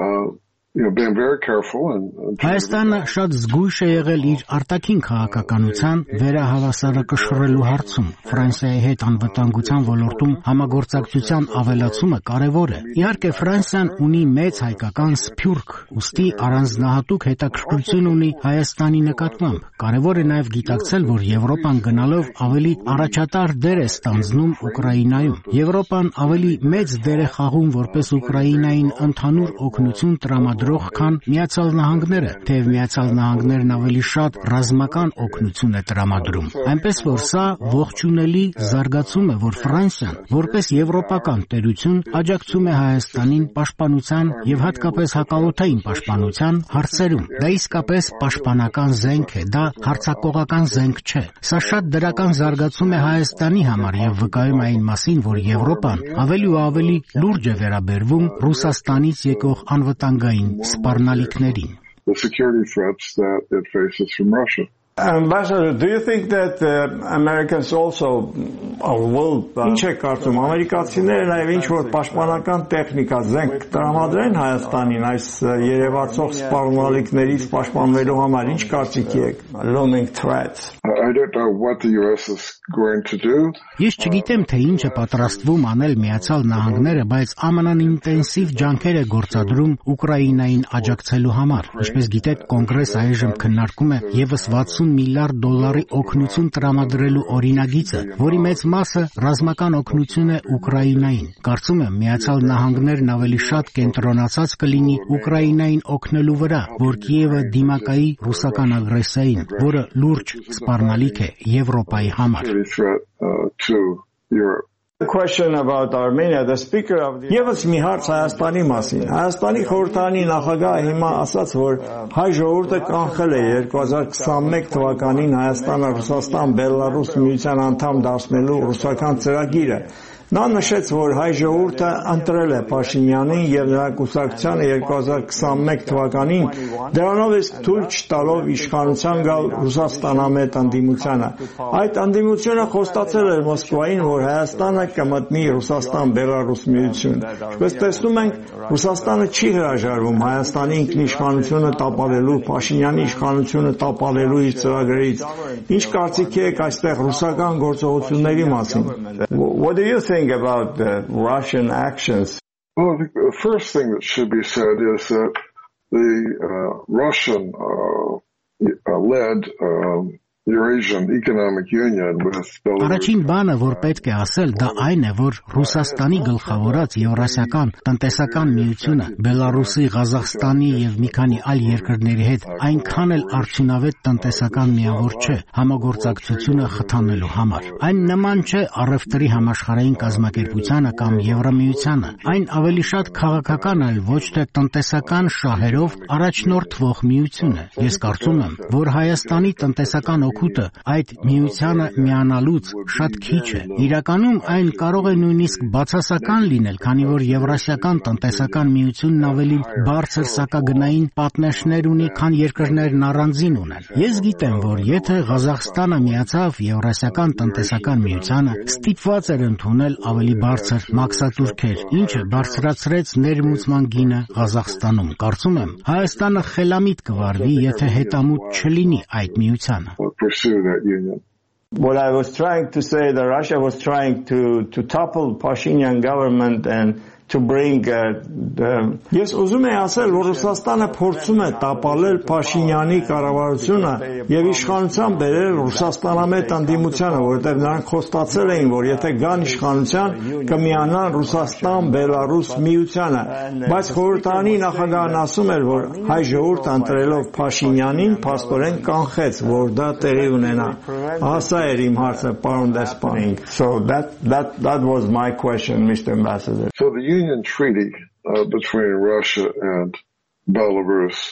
been very careful and Հայաստանը շատ զգույշ է եղել իր արտաքին քաղաքականության վերահավասարակշռելու հարցում։ Ֆրանսիայի հետ անվտանգության ոլորտում համագործակցության ավելացումը կարևոր է։ Իհարկե Ֆրանսիան ունի մեծ հայկական սփյուռք, ուստի առանձնահատուկ հետաքրքրություն ունի Հայաստանի նկատմամբ։ Կարևոր է նաև գիտակցել, որ Եվրոպան գնալով ավելի առաջատար դեր է ստանձնում Ուկրաինայում։ Եվրոպան ավելի մեծ դեր է խաղում որպես Ուկրաինային ընդհանուր օգնություն տրամադրող, քան Միացյալ Նահանգները, թեև Միացյալ Նահանգներն ավելի շատ ռազմական օգնություն է տրամադրում։ Այնպես որ սա ողջունելի զարգացում է, որ Ֆրանսիան որպես եվրոպական տերություն աջակցում է Հայաստանին պաշտպանության եւ հատկապես հակաօդային պաշտպանության հարցերում։ Դա իսկապես պաշտպանական զենք է, դա հարձակողական զենք չէ։ Սա շատ դրական զարգացում է Հայաստանի համար եւ վկայում է այն մասին, որ Եվրոպան ավելի ու ավելի լուրջ է վերաբերվում Ռուսաստանից եկող անվտանգային սպառնալիքներին։ the security threats that it faces from Russia. Ambassador, do you think that Americans also will ինչ է կարծում ամերիկացիները նաև ինչ որ պաշտպանական տեխնիկա զենք տրամադրեն Հայաստանին այս երևացող սպառնալիքներից պաշտպանվելու համար ինչ կարծիքի եք looming threats? I don't know what the US is going to do. Ես չգիտեմ թե ինչ է պատրաստվում անել Միացյալ Նահանգները, բայց ԱՄՆ-ն ինտենսիվ ջանքեր է գործադրում Ուկրաինային աջակցելու համար։ Ինչպես գիտեք, Կոնգրեսը այժմ քննարկում է եւս 60 միլիարդ դոլարի օգնություն տրամադրելու օրինագիծը, որի մեծ մասը ռազմական օգնություն է Ուկրաինային։ Կարծում եմ Միացյալ Նահանգներն ավելի շատ կենտրոնացած կլինի Ուկրաինային օգնելու վրա, որ Կիևը դիմակայի ռուսական ագրեսիային, որը լուրջ սպառնալիք է Եվրոպայի համար։ The question about Armenia, the speaker of the Եվս մի հարց Հայաստանի մասին։ Հայաստանի խորհրդարանի նախագահը հիմա ասաց, որ հայ ժողովուրդը կանխել է 2021 թվականին Հայաստանը Ռուսաստան Բելարուս միության անդամ դարձնելու ռուսական ծրագիրը։ Նա նշեց, որ հայ ժողովուրդը ընտրել է Փաշինյանին եւ նրա կուսակցությանը 2021 թվականին, դրանով իսկ թույլ չտալով իշխանության գալ Ռուսաստանամետ ընդդիմությանը։ Այդ ընդդիմությունը խոստացել էր Մոսկվային, որ Հայաստանը կմտնի Ռուսաստան-Բելարուս միություն։ Ինչպես տեսնում ենք, Ռուսաստանը չի հրաժարվում Հայաստանի ինքնիշխանությունը տապալելու, Փաշինյանի իշխանությունը տապալելու իր ծրագրերից։ Ինչ կարծիքի եք այստեղ ռուսական գործողությունների մասին? What do you think about the Russian actions? Well, I think the first thing that should be said is that the Russian led Eurasian Economic Union with Belarus. Առաջին բանը, որ պետք է ասել, դա այն է, որ Ռուսաստանի գլխավորած Եվրասիական տնտեսական միությունը Բելարուսի, Ղազախստանի եւ մի քանի այլ երկրների հետ այնքան էլ արդյունավետ տնտեսական միավոր չէ համագործակցությունը խթանելու համար։ Այն նման չէ առևտրի համաշխարհային կազմակերպությանը կամ Եվրամիությանը։ Այն ավելի շատ քաղաքական այլ ոչ թե տնտեսական շահերով առաջնորդվող միություն է։ Ես կարծում եմ, որ Հայաստանի տնտեսական օգուտը այդ միությանը միանալուց շատ քիչ է։ Իրականում այն կարող է նույնիսկ բացասական լինել, քանի որ Եվրասիական տնտեսական միությունն ավելի բարձր սակագնային պատնեշներ ունի, քան երկրներն առանձին ունեն։ Ես գիտեմ, որ եթե Ղազախստանը միացավ Եվրասիական տնտեսական միությանը, ստիպված էր ընդունել ավելի բարձր մաքսատուրքեր, ինչը բարձրացրեց ներմուծման գինը Ղազախստանում։ Կարծում եմ, Հայաստանը խելամիտ կվարվի, եթե հետամուտ չլինի այդ միությանը։ What I was trying to say that Russia was trying to topple Pashinyan government and to bring Ես ուզում եմ ասել, որ Ռուսաստանը փորձում է տապալել Փաշինյանի կառավարությունը եւ իշխանության բերել Ռուսաստանամետ անդիմությանը, որովհետեւ նրանք խոստացել էին, որ եթե գան իշխանության, կմիանան Ռուսաստան-Բելարուս միությանը, բայց խորհրդարանի նախագահն ասում էր, որ հայ ժողովուրդը ընտրելով Փաշինյանին փաստորեն կանխեց, որ դա տեղի ունենա։ Ասա էր իմ հարցը, պարոն դեսպան։ So that was my question, Mr. Ambassador. So the Union Treaty between Russia and Belarus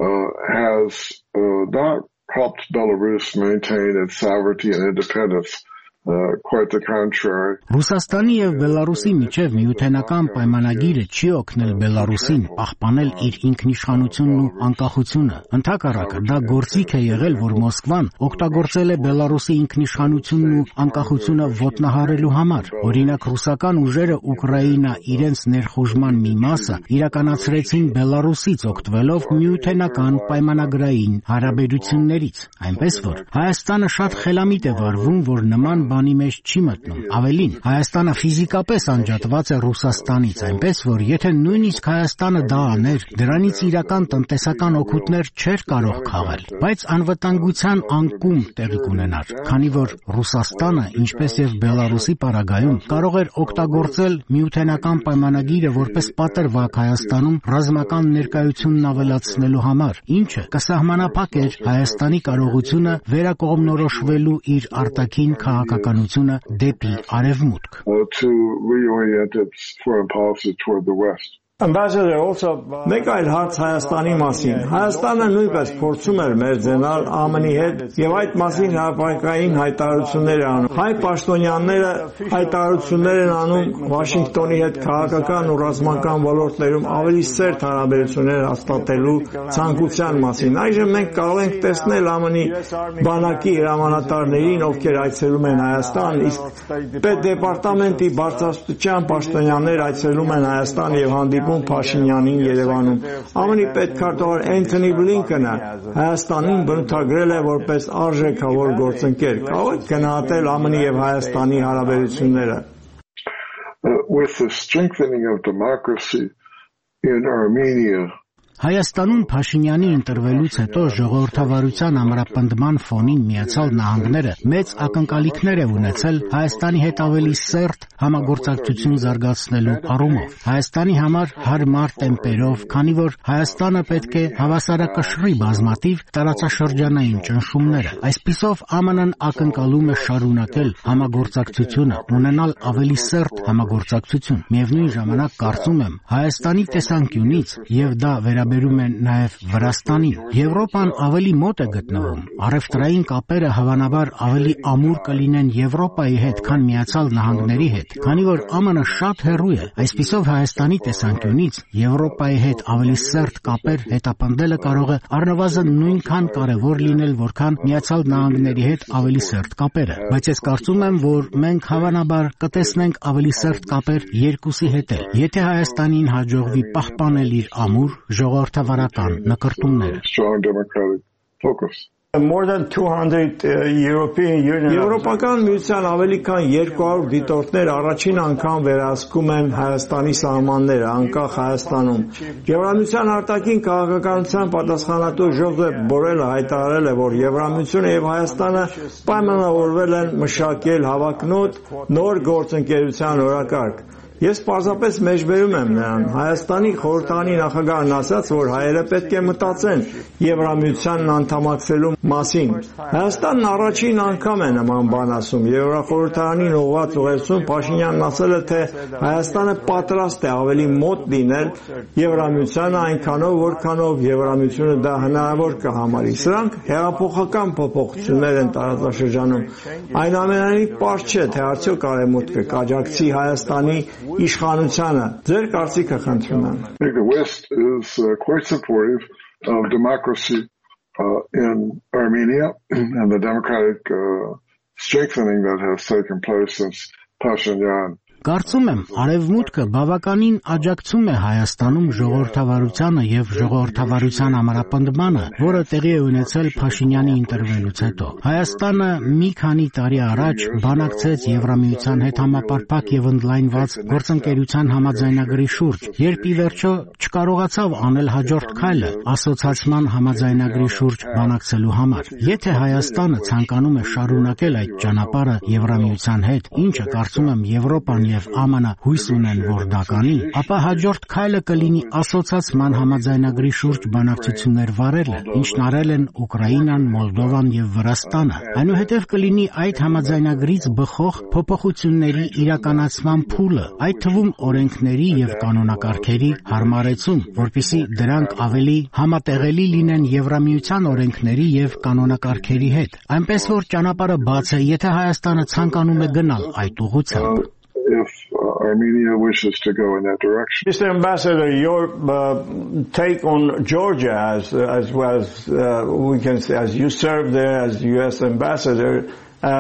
has not helped Belarus maintain its sovereignty and independence. Quite the contrary. Ռուսաստանի եւ Բելարուսի միջև միութենական պայմանագիրը չի օգնել Բելարուսին պահպանել իր ինքնիշխանությունն ու անկախությունը։ Ընդհակառակը, դա գործիք է եղել, որ Մոսկվան օգտագործել է Բելարուսի ինքնիշխանությունն ու անկախությունը ոտնահարելու համար։ Օրինակ, ռուսական ուժերը Ուկրաինա իրենց ներխուժման մի մասը իրականացրեցին Բելարուսից օգտվելով միութենական պայմանագրային հարաբերություններից։ Այնպես որ Հայաստանը շատ խելամիտ է վարվում, որ նման բանի մեջ չի մտնում։ Ավելին, Հայաստանը ֆիզիկապես անջատված է Ռուսաստանից, այնպես որ եթե նույնիսկ Հայաստանը դա աներ, դրանից իրական տնտեսական օգուտներ չէր կարող քաղել, բայց անվտանգության անկում տեղի կունենար, քանի որ Ռուսաստանը, ինչպես եւ Բելարուսի պարագայում, կարող էր օգտագործել միութենական պայմանագիրը որպես պատրվակ Հայաստանում ռազմական ներկայությունն ավելացնելու համար, ինչը կսահմանափակեր Հայաստանի կարողությունը վերակողմնորոշվելու իր արտաքին քաղաքականությունը դեպի արևմուտք։ To reorient its foreign policy toward the West. Ambassador, also մեկ այլ հարց Հայաստանի մասին։ Հայաստանը նույնպես փորձում էր մերձենալ ԱՄՆ-ի հետ եւ այդ մասին հրապարակային հայտարարություններ անում։ Հայ պաշտոնյաները հայտարարություններ են անում Վաշինգտոնի հետ քաղաքական ու ռազմական ոլորտներում ավելի սերտ հարաբերություններ հաստատելու ցանկության մասին։ Այժմ մենք կարող ենք տեսնել ԱՄՆ-ի բանակի հրամանատարներին, ովքեր այցելում են Հայաստան, իսկ պետդեպարտամենտի բարձրաստիճան պաշտոնյաներ այցելում են Հայաստան եւ հանդիպում Փաշինյանին Երևանում։ ԱՄՆ-ի պետքարտուղար Էնթոնի Բլինկենը Հայաստանին բնութագրել է որպես արժեքավոր գործընկեր։ Կարող եք գնահատել ԱՄՆ-ի եւ Հայաստանի հարաբերությունները։ With the strengthening of democracy in Armenia. Հայաստանում Փաշինյանի ընտրվելուց հետո ժողովրդավարության ամրապնդման ֆոնին Միացյալ Նահանգները մեծ ակնկալիքներ է ունեցել Հայաստանի հետ ավելի սերտ համագործակցություն զարգացնելու առումով։ Հայաստանի համար հարմար տեմպերով, քանի որ Հայաստանը պետք է հավասարակշռի բազմաթիվ տարածաշրջանային ճնշումները։ Այսպիսով ԱՄՆ-ն ակնկալում է շարունակել համագործակցությունը, ունենալ ավելի սերտ համագործակցություն։ Միևնույն ժամանակ կարծում եմ Հայաստանի տեսանկյունից եւ դա վերաբերում է նաև Վրաստանին։ Եվրոպան ավելի մոտ է գտնվում։ Առևտրային կապերը հավանաբար ավելի ամուր կլինեն Եվրոպայի հետ, քան Միացյալ Նահանգների հետ, քանի որ ԱՄՆ-ը շատ հեռու է։ Այսպիսով Հայաստանի տեսանկյունից Եվրոպայի հետ ավելի սերտ կապեր հետապնդելը կարող է առնվազն նույնքան կարևոր լինել, որքան Միացյալ Նահանգների հետ ավելի սերտ կապերը։ Բայց ես կարծում եմ, որ մենք հավանաբար կտեսնենք ավելի սերտ կապեր երկուսի հետ էլ, եթե Հայաստանին հաջողվի պահպանել իր ամուր ժողովրդավարական նկրտումները։ More than 200 European Union Եվրոպական միության ավելի քան 200 դիտորդներ առաջին անգամ վերահսկում են Հայաստանի սահմանները, անկախ Հայաստանում։ Եվրամիության արտաքին քաղաքականության պատասխանատու Ժոզեփ Բորելը հայտարարել է, որ Եվրամիությունը եւ Հայաստանը պայմանավորվել են մշակել հավակնոտ նոր գործընկերության օրակարգ։ Ես պարզապես մեջբերում եմ նրան։ Հայաստանի խորհրդարանի նախագահն ասաց, որ հայերը պետք է մտածեն Եվրամիությանն անդամակցելու մասին։ Հայաստանն առաջին անգամ է նման բան ասում։ Եվրախորհրդարանին ուղղված ուղերձում Փաշինյանն ասել է, թե Հայաստանը պատրաստ է ավելի մոտ լինել Եվրամիությանը այնքանով, որքանով Եվրամիությունը դա հնարավոր կհամարի։ Սրանք հեղափոխական փոփոխություններ են տարածաշրջանում։ Այնուամենայնիվ պարզ չէ, թե արդյոք արևմուտքը կաջակցի Հայաստանի իշխանությանը։ Ձեր կարծիքը խնդրում եմ։ The West is quite supportive of democracy in Armenia and the democratic strengthening that has taken place since Pashinyan. Կարծում եմ, Արևմուտքը բավականին աջակցում է Հայաստանում ժողովրդավարությանը եւ ժողովրդավարության ամրապնդմանը, որը տեղի է ունեցել Փաշինյանի ինտերվենից հետո։ Հայաստանը մի քանի տարի առաջ բանակցեց Եվրամիության հետ համապարփակ եւ ընդլայնված գործընկերության համաձայնագրի շուրջ, երբ ի վերջո չկարողացավ անել հաջորդ քայլը ասոցիացիան համաձայնագրի շուրջ բանակցելու համար։ Եթե Հայաստանը ցանկանում է շարունակել այդ ճանապարհը Եվրամիության հետ, ինչը կարծում եմ Եվրոպան եւ ԱՄՆ հույս ունեն, որ դա կանի, ապա հաջորդ քայլը կլինի ասոցիացիան համաձայնագրի շուրջ բանակցություններ վարելը, ինչն արել են Ուկրաինան, Մոլդովան եւ Վրաստանը։ Այնուհետև կլինի այդ համաձայնագրից բխող փոփոխությունների իրականացման փուլը, այդ թվում օրենքների եւ կանոնակարգերի հարմարեցում, որպիսի դրանք ավելի համատեղելի լինեն Եվրամիության օրենքների եւ կանոնակարգերի հետ։ Այնպես որ ճանապարհը բաց է, եթե Հայաստանը ցանկանում է գնալ այդ ուղղությամբ։ If Armenia wishes to go in that direction. Mr. Ambassador, your take on Georgia as well as we can say, as you served there as U.S. Ambassador,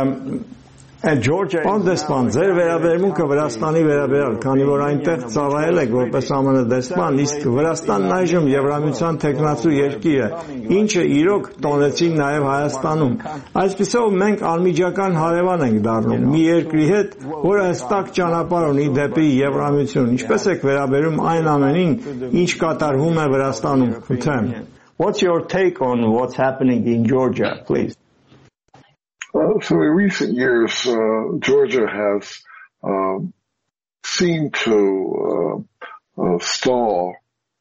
and Georgia. Դեսպան, ձեր վերաբերմունքը Վրաստանի վերաբերյալ, քանի որ այնտեղ ծառայել եք որպես ԱՄՆ դեսպան, իսկ Վրաստանն այժմ Եվրամիության տեխնացու երկիր է, ինչը իրոք տոնեցին նաև Հայաստանում։ Այսպիսով մենք անմիջական հարևան ենք դառնում մի երկրի հետ, որը հստակ ճանապարհ ունի դեպի Եվրամիություն։ Ինչպես եք վերաբերում այն ամենին, ինչ կատարվում է Վրաստանում։ Խնդրեմ. What's your take on what's happening in Georgia, please? So in recent years, Georgia has seemed to stall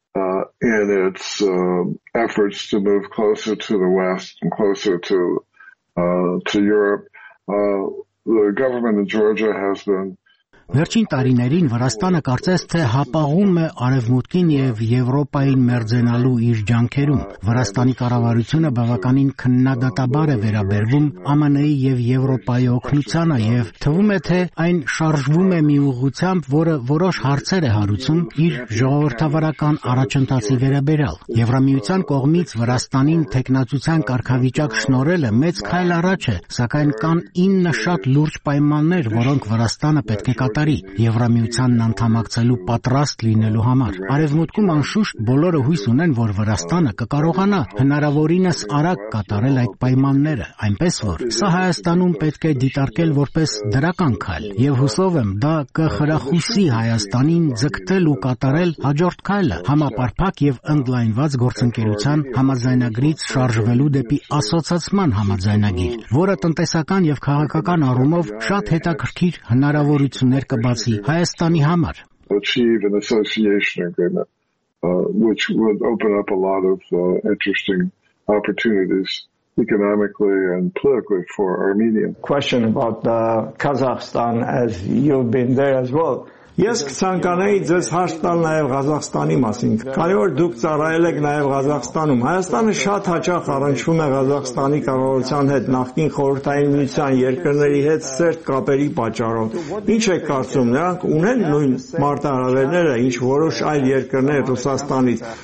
in its efforts to move closer to the West and closer to Europe. The government of Georgia has been Վերջին տարիներին Վրաստանը կարծես թե հապաղում է Արևմուտքին եւ Եվրոպային մերձենալու իր ջանքերում։ Վրաստանի կառավարությունը բավականին քննադատաբար է վերաբերվում ԱՄՆ-ի եւ Եվրոպայի օգնությանը եւ թվում է թե այն շարժվում է մի ուղղությամբ, որը որոշ հարցեր է հարուցում իր ժողովրդավարական առաջընթացի վերաբերյալ։ Եվրամիության կողմից Վրաստանին տեխնացության կարգավիճակ շնորհելը մեծ քայլ առաջ է, սակայն կան 9 շատ լուրջ պայմաններ, որոնք Վրաստանը պետք է կատարի Եվրամիությանն անդամակցելու պատրաստ լինելու համար։ Արևմուտքում անշուշտ բոլորը հույս ունեն, որ Վրաստանը կկարողանա հնարավորինս արագ կատարել այդ պայմանները, այնպես որ սա Հայաստանում պետք է դիտարկել որպես դրական քայլ, եւ հուսով եմ դա կխրախուսի Հայաստանին ձգտել ու կատարել հաջորդ քայլը համապարփակ եւ ընդլայնված գործընկերության համաձայնագրից շարժվելու դեպի ասոցիացիան համաձայնագիր, որը տնտեսական եւ քաղաքական առումով շատ հետաքրքիր հնարավորություններ կբացի Հայաստանի համար. Achieve an association agreement, which would open up a lot of interesting opportunities economically and politically for Armenia. Question about Kazakhstan, as you've been there as well. Ես կցանկանայի ձեզ հարց տալ նաև Ղազախստանի մասին, քանի որ դուք ծառայել եք նաև Ղազախստանում։ Հայաստանը շատ հաճախ առնչվում է Ղազախստանի կառավարության հետ, նախկին խորհրդային միության երկրների հետ սերտ կապերի պատճառով։ Ինչ եք կարծում, նրանք ունեն նույն մարտահրավերները, ինչ որոշ այլ երկրներ Ռուսաստանից։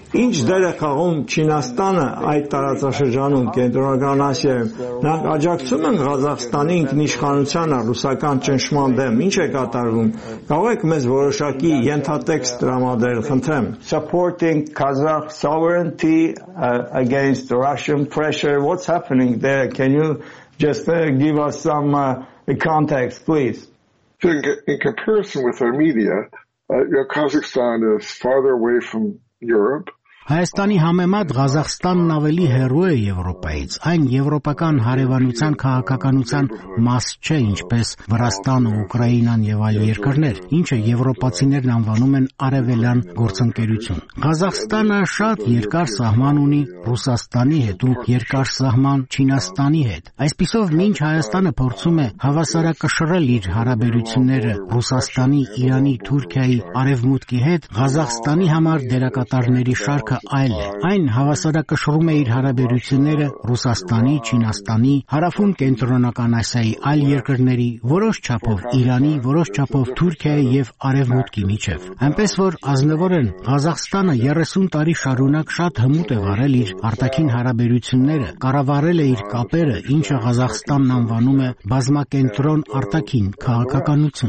Ինչ դեր է խաղում Չինաստանը այդ տարածաշրջանում, Կենտրոնական Ասիայում։ Նրանք աջակցում են Ղազախստանի ինքնիշխանությանը ռուսական ճնշման դեմ։ Ինչ է կատարվում։ Կարող եք մեզ որոշակի ենթատեքստ տրամադրել, խնդրեմ։ Supporting Kazakh sovereignty against Russian pressure. What's happening there? Can you just give us some context, please? In comparison with Armenia, Kazakhstan is farther away from Europe. Հայաստանի համեմատ Ղազախստանն ավելի հեռու է Եվրոպայից։ Այն եվրոպական հարևանության քաղաքականության մաս չէ, ինչպես Վրաստանը, Ուկրաինան եւ այլ երկրներ, ինչը եվրոպացիներն անվանում են արևելյան գործընկերություն։ Ղազախստանը շատ երկար սահման ունի Ռուսաստանի հետ ու երկար սահման Չինաստանի հետ։ Այսպիսով, մինչ Հայաստանը փորձում է հավասարակշռել իր հարաբերությունները Ռուսաստանի, Իրանի, Թուրքիայի, Արևմուտքի հետ, Ղազախստանի համար դերակատարների շարքը այլ է։ Այն հավասարակշռում է իր հարաբերությունները Ռուսաստանի, Չինաստանի, հարավում Կենտրոնական Ասիայի այլ երկրների, որոշ չափով Իրանի, որոշ չափով Թուրքիայի եւ Արևմուտքի միջև։ Այնպես որ ազնվորեն Ղազախստանը 30 տարի շարունակ շատ հմուտ է վարել իր արտաքին հարաբերությունները, կառավարել է իր կապերը, ինչը Ղազախստանն անվանում է բազմակենտրոն արտաքին քաղաքականություն։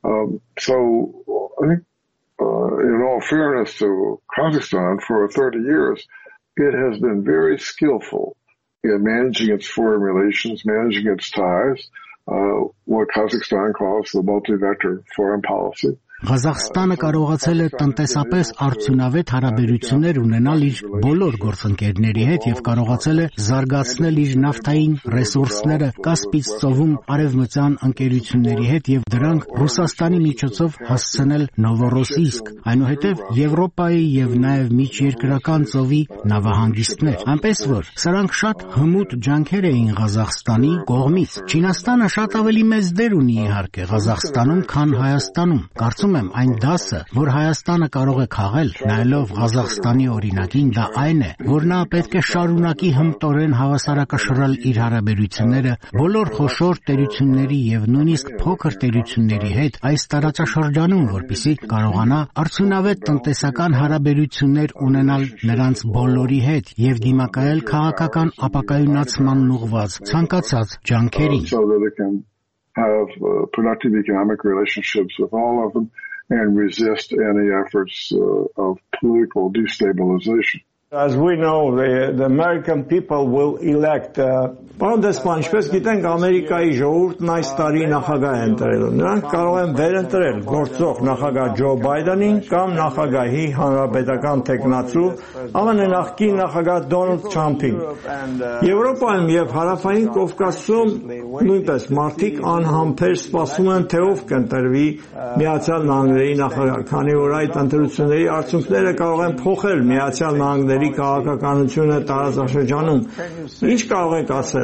In all fairness to Kazakhstan, for 30 years, it has been very skillful in managing its foreign relations, managing its ties, what Kazakhstan calls the multi-vector foreign policy. Ղազախստանը կարողացել է տնտեսապես արդյունավետ հարաբերություններ ունենալ իր բոլոր գործընկերների հետ եւ կարողացել է զարգացնել իր նավթային ռեսուրսները Կասպից ծովում արևմտյան ընկերությունների հետ եւ դրանք Ռուսաստանի միջոցով հասցնել Նովորոսիիսկ, այնուհետեւ Եվրոպայի եւ նաեւ միջերկրական ծովի նավահանգիստներ։ Այնպես որ սրանք շատ հմուտ ջանքեր էին Ղազախստանի կողմից։ Չինաստանը շատ ավելի մեծ դեր ունի իհարկե Ղազախստանում, քան Հայաստանում։ Կարծում եմ այն դասը, որ Հայաստանը կարող է քաղել, նայելով Ղազախստանի օրինակին, դա այն է, որ նա պետք է շարունակի հմտորեն հավասարակշռել իր հարաբերությունները բոլոր խոշոր տերությունների եւ նույնիսկ փոքր տերությունների հետ այս տարածաշրջանում, որպեսզի կարողանա արդյունավետ տնտեսական հարաբերություններ ունենալ նրանց բոլորի հետ եւ դիմակայել քաղաքական ապակայունացմանն ուղղված ցանկացած ջանքերին։ Have productive economic relationships with all of them and resist any efforts of political destabilization. As we know, the American people will elect Պարոն դեսպան, ինչպես գիտենք, Ամերիկայի ժողովուրդն այս տարի նախագահ է ընտրել։ Նրանք կարող են վերընտրել գործող նախագահ Ջո Բայդենին կամ նախագահի հանրապետական տեխնացու ԱՄՆ նախկին նախագահ Դոնալդ Թրամփին։ Եվրոպայում եւ Հարավային Կովկասում նույնպես մարդիկ անհամբեր սպասում են, թե ով կընտրվի Միացյալ Նահանգների նախագահ, քանի որ այդ ընտրությունների արդյունքները կարող են փոխել Միացյալ Նահանգների քաղաքականությունը տարածաշրջանում։ Ինչ կարող եք ասել։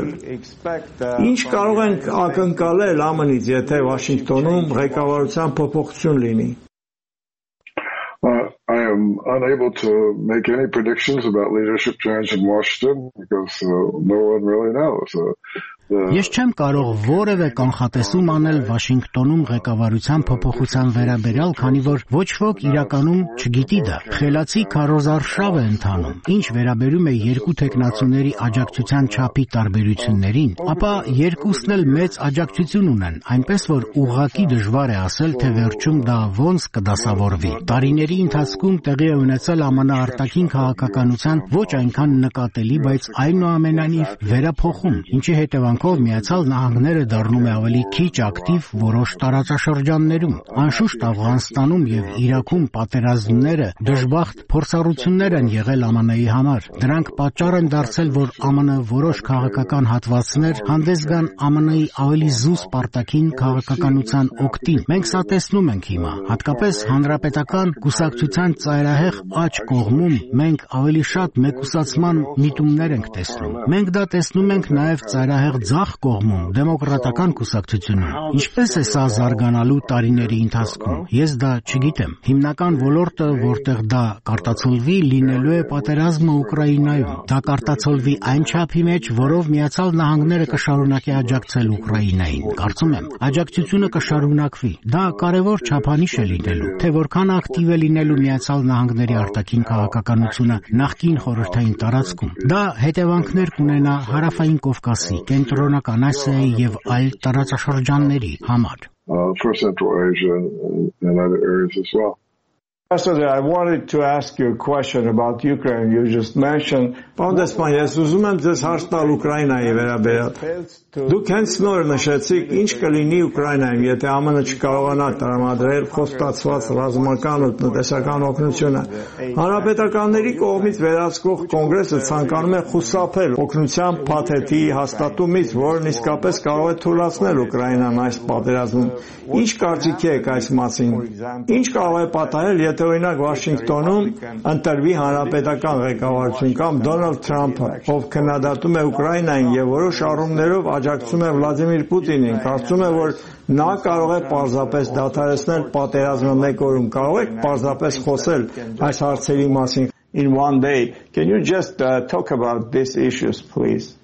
Ինչ կարող ենք ակնկալել ԱՄՆ-ից, եթե Վաշինգտոնում ղեկավարության փոփոխություն լինի։ I am unable to make any predictions about leadership change in Washington because no one really knows. Ես չեմ կարող որևէ կանխատեսում անել Վաշինգտոնում ղեկավարության փոփոխության վերաբերյալ, քանի որ ոչ ոք իրականում չգիտի դա։ Խելացի քարոզարշավ է ընթանում։ Ինչ վերաբերում է երկու տեխնացուների աջակցության չափի տարբերություններին, ապա երկուսն էլ մեծ աջակցություն ունեն, այնպես որ ուղղակի դժվար է ասել, թե վերջում դա ոնց կդասավորվի։ Տարիների ընթացքում տեղի է ունեցել ԱՄՆ արտաքին քաղաքականության ոչ այնքան նկատելի, բայց այնուամենայնիվ վերափոխում, ինչի հետևանքով Միացյալ Նահանգները դառնում է ավելի քիչ ակտիվ որոշ տարածաշրջաններում։ Անշուշտ Աֆղանստանում եւ Իրաքում պատերազմները դժբախտ փորձառություններ են եղել ԱՄՆ-ի համար։ Դրանք պատճառ են դարձել, որ ԱՄՆ որոշ քաղաքական հատվածներ հանդես գան ԱՄՆ-ի ավելի զուս պարտաքին քաղաքականության օգտին։ Մենք սա տեսնում ենք հիմա, հատկապես հանրապետական կուսակցության ծայրահեղ աջ կողմում մենք ավելի շատ մեկուսացման միտումներ ենք տեսնում։ Մենք դա տեսնում ենք նաեւ ծայրահեղ ձախ կողմում դեմոկրատական կուսակցությունում։ Ինչպես է սա զարգանալու տարիների ընթացքում, ես դա չգիտեմ։ Հիմնական ոլորտը, որտեղ դա կարտացոլվի, լինելու է պատերազմը Ուկրաինայում։ Դա կարտացոլվի այն չափի մեջ, որով Միացյալ Նահանգները կշարունակի աջակցել Ուկրաինային։ Կարծում եմ, աջակցությունը կշարունակվի։ Դա կարևոր չափանիշ է լինելու, թե որքան ակտիվ է լինելու Միացյալ Նահանգների արտաքին քաղաքականությունը նախկին խորհրդային տարածքում։ Դա հետևանքներ կունենա Հարավային Կովկասի, Կենտրոնական Ասիայի եւ այլ տարածաշրջանների համար։ For Central Asia and other areas as well. Ambassador, I wanted to ask you a question about Ukraine. You just mentioned. Պարոն ես ուզում եմ ձեզ հարց տալ Ուկրաինայի վերաբերյալ։ Դուք հենց նոր նշեցիք, ինչ կլինի Ուկրաինայում, եթե ԱՄՆ չկարողանա տրամադրել խոստացված ռազմական ու տնտեսական օգնությունը։ Հանրապետականների կողմից վերահսկվող կոնգրեսը ցանկանում է խուսափել օգնության փաթեթի հաստատումից, որն իսկապես կարող է թույլատրել Ուկրաինան այս պատերազմում։ Ինչ կարծիք եք այս մասին։ Ինչ կարող է պատահել, եթե օրինակ Վաշինգտոնում ընտրվի հանրապետական ղեկավարություն կամ Դոնալդ Թրամփը, ով քննադատում է Ուկրաինային եւ որոշ առումներով աջակցում է Վլադիմիր Պուտինին, կարծում է, որ նա կարող է պարզապես դադարեցնել պատերազմը մեկ օրում։ Կարող եք պարզապես խոսել այս հարցերի մասին in one day. Can you just talk about these issues, please?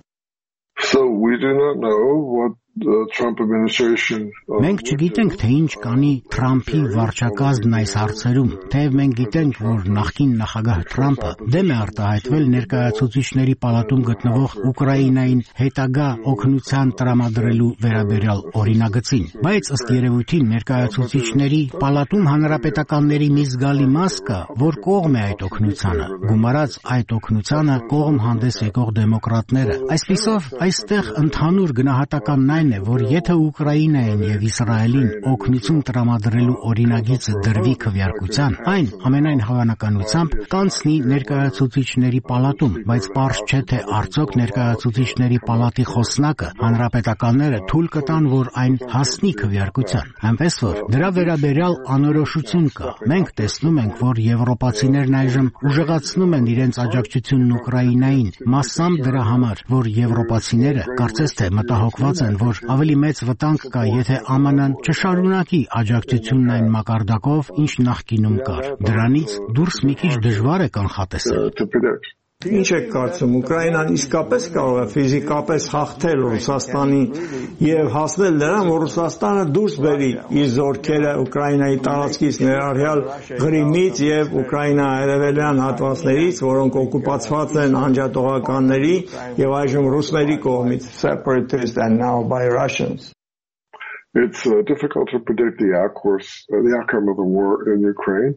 So we do not know what the Trump administration Մենք չգիտենք, թե ինչ կանի Թրամփի վարչակազմն այս հարցերում, թեև մենք գիտենք, որ նախկին նախագահ Թրամփը դեմ է արտահայտվել ներկայացուցիչների պալատում գտնվող Ուկրաինային հետագա օգնության տրամադրելու վերաբերյալ օրինագծին, բայց ըստ երևույթին ներկայացուցիչների պալատում հանրապետականների մի զգալի մաս կա, որ կողմ է այդ օգնությանը, գումարած այդ օգնությանը կողմ հանդես եկող դեմոկրատները։ Այսպիսով, այստեղ ընդհանուր գնահատականն այն է, որ եթե Ուկրաինային եւ Իսրայելին օգնություն տրամադրելու օրինագիծը դրվի քվեարկության, այն ամենայն հավանականությամբ կանցնի ներկայացուցիչների պալատում, բայց պարզ չէ, թե արդյոք ներկայացուցիչների պալատի խոսնակը հանրապետականները թույլ կտան, որ այն հասնի քվեարկության։ Այնպես որ դրա վերաբերյալ անորոշություն կա։ Մենք տեսնում ենք, որ եվրոպացիներն այժմ ուժեղացնում են իրենց աջակցությունն Ուկրաինային, մասամբ դրա համար, որ եվրոպացիները կարծես թե մտահոգված են, որ ավելի մեծ վտանգ կա, եթե ԱՄՆ-ն չշարունակի աջակցությունն այն մակարդակով, ինչ նախկինում կար։ Դրանից դուրս մի քիչ դժվար է կանխատեսել։ Ինչ եք կարծում, Ուկրաինան իսկապես կարող է ֆիզիկապես հաղթել Ռուսաստանին եւ հասնել նրան, որ Ռուսաստանը դուրս բերի իր զորքերը Ուկրաինայի տարածքից, ներառյալ Ղրիմից եւ Ուկրաինա արևելյան հատվածներից, որոնք օկուպացված են անջատողականների եւ այժմ ռուսների կողմից, separatists and now by Russians. It's difficult to predict the outcome of the war in Ukraine.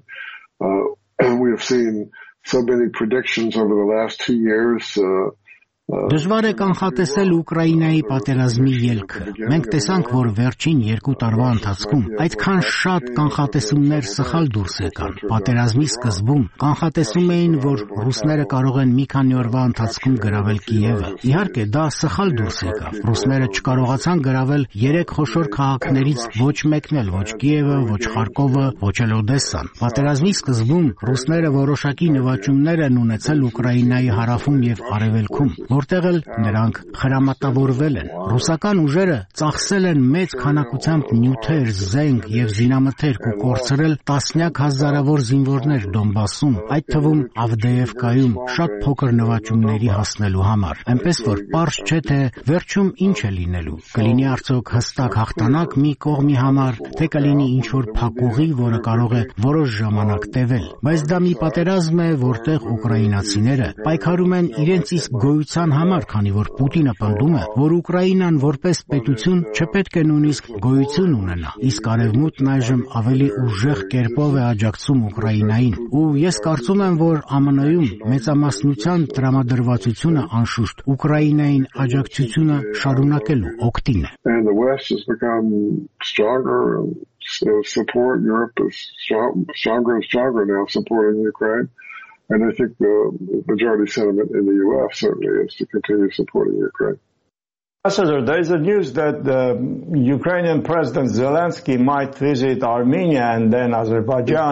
We have seen so many predictions over the last 2 years. Դժվար է կանխատեսել Ուկրաինայի պատերազմի ելքը։ Մենք տեսանք, որ վերջին 2 տարվա ընթացքում այդքան շատ կանխատեսումներ սխալ դուրս եկան։ Պատերազմի սկզբում կանխատեսում էին, որ ռուսները կարող են մի քանի օրվա ընթացքում գրավել Կիևը։ Իհարկե, դա սխալ դուրս եկավ։ Ռուսները չկարողացան գրավել 3 խոշոր քաղաքներից ոչ մեկն էլ, ոչ Կիևը, ոչ Խարկովը, ոչ էլ Օդեսան։ Պատերազմի սկզբում ռուսները որոշակի նվաճումներ են ունեցել Ուկրաինայի հարավում եւ արևելքում, որտեղ էլ նրանք խրամատավորվել են։ Ռուսական ուժերը ծախսել են մեծ քանակությամբ նյութեր, զենք եւ զինամթերք ու կորցրել տասնյակ հազարավոր զինվորներ Դոնբասում, այդ թվում Ավդեևկայում շատ փոքր նվաճումների հասնելու համար։ Այնպես որ պարզ չէ, թե վերջում ինչ է լինելու։ Կլինի արդյոք հստակ հաղթանակ մի կողմի համար, թե կլինի ինչ-որ փակուղի, որը կարող է որոշ ժամանակ տևել։ Բայց դա մի պատերազմ է, որտեղ ուկրաինացիները պայքարում են իրենց իսկ գոյության համար, քանի որ Պուտինը պնդում է, որ Ուկրաինան որպես պետություն չպետք է նույնիսկ գոյություն ունենա, իսկ արևմուտքն այժմ ավելի ուժեղ կերպով է աջակցում Ուկրաինային, ու ես կարծում եմ, որ ԱՄՆ-ում մեծամասնության տրամադրվածությունը անշուշտ Ուկրաինային աջակցությունը շարունակելու օգտին է։ And the West has become stronger, support Europe is stronger and stronger now supporting Ukraine. And I think the majority sentiment in the U.S. certainly is to continue supporting Ukraine. Ambassador, there is a news that the Ukrainian President Zelensky might visit Armenia and then Azerbaijan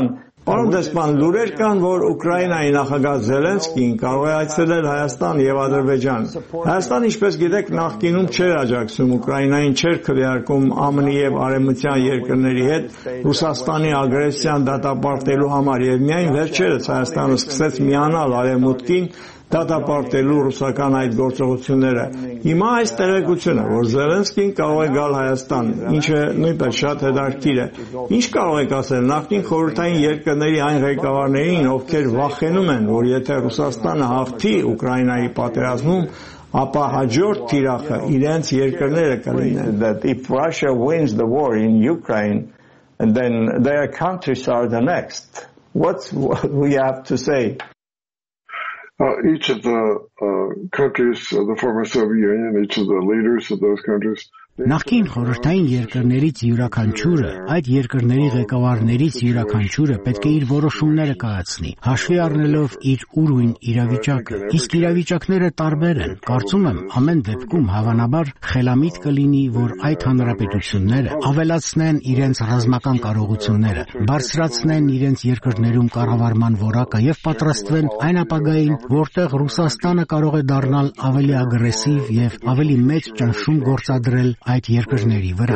Պարոն դեսպան, լուրեր կան, որ Ուկրաինայի նախագահ Զելենսկին կարող է այցելել Հայաստան եւ Ադրբեջան։ Հայաստանը, ինչպես գիտեք, նախկինում չէր աջակցում Ուկրաինային, չէր քվեարկում ԱՄՆ-ի եւ արևմտյան երկրների հետ Ռուսաստանի ագրեսիան դատապարտելու համար եւ միայն վերջերս Հայաստանը սկսեց միանալ արևմուտքին դատապարտելու ռուսական այդ գործողությունները։ Հիմա այս տեղեկությունը, որ Զելենսկին կարող է գալ Հայաստան, ինչը նույնպես շատ հետաքրքիր է։ Ինչ կարող եք ասել նախկին խորհրդային երկրների այն ղեկավարներին, ովքեր վախենում են, որ եթե Ռուսաստանը հաղթի Ուկրաինայի պատերազմում, ապա հաջորդ թիրախը իրենց երկրները կլինեն։ That if Russia wins the war in Ukraine, and then their countries are the next. What we have to say? Each of the countries of the former Soviet Union, each of the leaders of those countries. Նախկին խորհրդային երկրներից յուրաքանչյուրը, այդ երկրների ղեկավարներից յուրաքանչյուրը պետք է իր որոշումները կայացնի, հաշվի առնելով իր ուրույն իրավիճակը։ Իսկ իրավիճակները տարբեր են։ Կարծում եմ, ամեն դեպքում հավանաբար խելամիտ կլինի, որ այդ հանրապետությունները ավելացնեն իրենց ռազմական կարողությունները, բարձրացնեն իրենց երկրներում կառավարման որակը եւ պատրաստվեն այն ապագային, որտեղ Ռուսաստանը կարող է դառնալ ավելի ագրեսիվ եւ ավելի մեծ ճնշում գործադրել այդ երկրների վրա։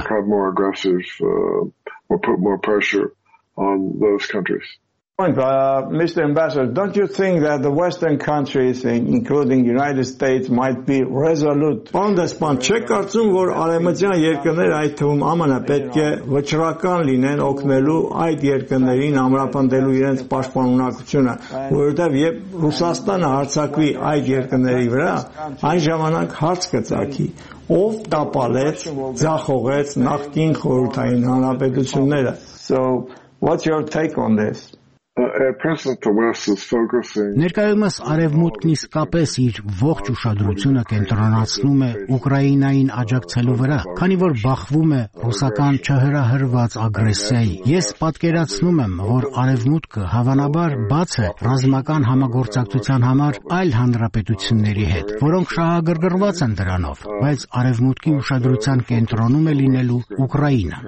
Mr. Ambassador, don't you think that the Western countries, including the United States, might be resolute? Պարոն դեսպան, չեք կարծում, որ արևմտյան երկրները, այդ թվում ԱՄՆ-ը, պետք է վճռական լինեն օգնելու այդ երկրներին ամրապնդելու իրենց պաշտպանունակությունը, որովհետև երբ Ռուսաստանը հարձակվի այդ երկրների վրա, այն ժամանակ հարց կծագի. ով տապալեց, ձախողեց նախկին խորհրդային հանրապետությունները։ So, what's your take on this? At present, the West is focusing. Ներկայումս արևմուտքն իսկապես իր ողջ ուշադրությունը կենտրոնացնում է Ուկրաինային աջակցելու վրա, քանի որ բախվում է ռուսական չհրահրված ագրեսիայի։ Ես պատկերացնում եմ, որ արևմուտքը հավանաբար բաց է ռազմական համագործակցության համար այլ հանրապետությունների հետ, որոնք շահագրգռված են դրանով, բայց արևմուտքի ուշադրության կենտրոնում է լինելու Ուկրաինա։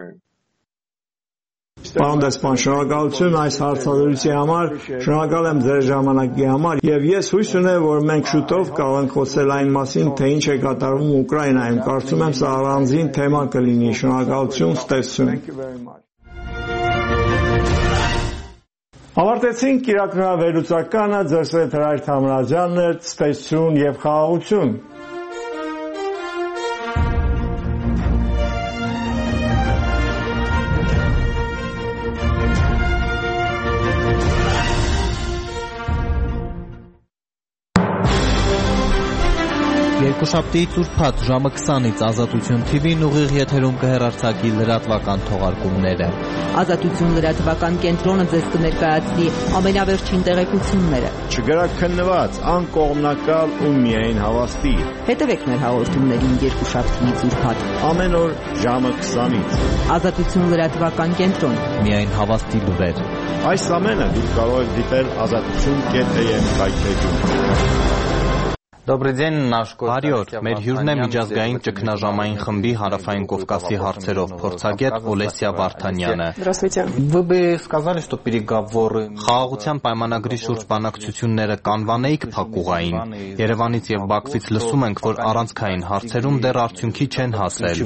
Պարոն դեսպան, շնորհակալություն այս հարցադրույցի համար, շնորհակալ եմ ձեր ժամանակի համար եւ ես հույս ունեմ, որ մենք շուտով կարող ենք խոսել այն մասին, թե ինչ է կատարվում Ուկրաինայում։ Կարծում եմ սա առանձին թեմա կլինի։ Շնորհակալություն, ստեսություն։ Ավարտեցինք իրաքնահավերուցականը, ձեր հետ Հրայր Թամրազյանն էր, ստեսություն եւ խաղաղություն։ Երկուշաբթի ծուրփաթ ժամը 20-ից Ազատություն TV-ն ուղիղ եթերում կհեռարձակի լրատվական թողարկումները։ Ազատություն լրատվական կենտրոնը ձեզ կներկայացնի ամենավերջին տեղեկությունները։ Չգրաքննված, անկողմնակալ ու միայն հավաստի։ Հետևեք մեր հաղորդումներին երկուշաբթի ծուրփաթ ամեն օր ժամը 20-ից։ Ազատություն լրատվական կենտրոն։ Միայն հավաստի լուրեր։ Այս ամենը դուք կարող եք դիտել azatutun.am կայքեջում։ Добрый день, наш Բարի օր, մեր հյուրն է միջազգային ճգնաժամային խմբի Հարավային Կովկասի հարցերով փորձագետ Օլեսիա Վարդանյանը։ Вы бы сказали, что переговоры Խաղաղության պայմանագրի շուրջ բանակցությունները կանվանեիք փակուղային։ Երևանից եւ Բաքվից լսում ենք, որ առանցքային հարցերում դեռ արդյունքի չեն հասել։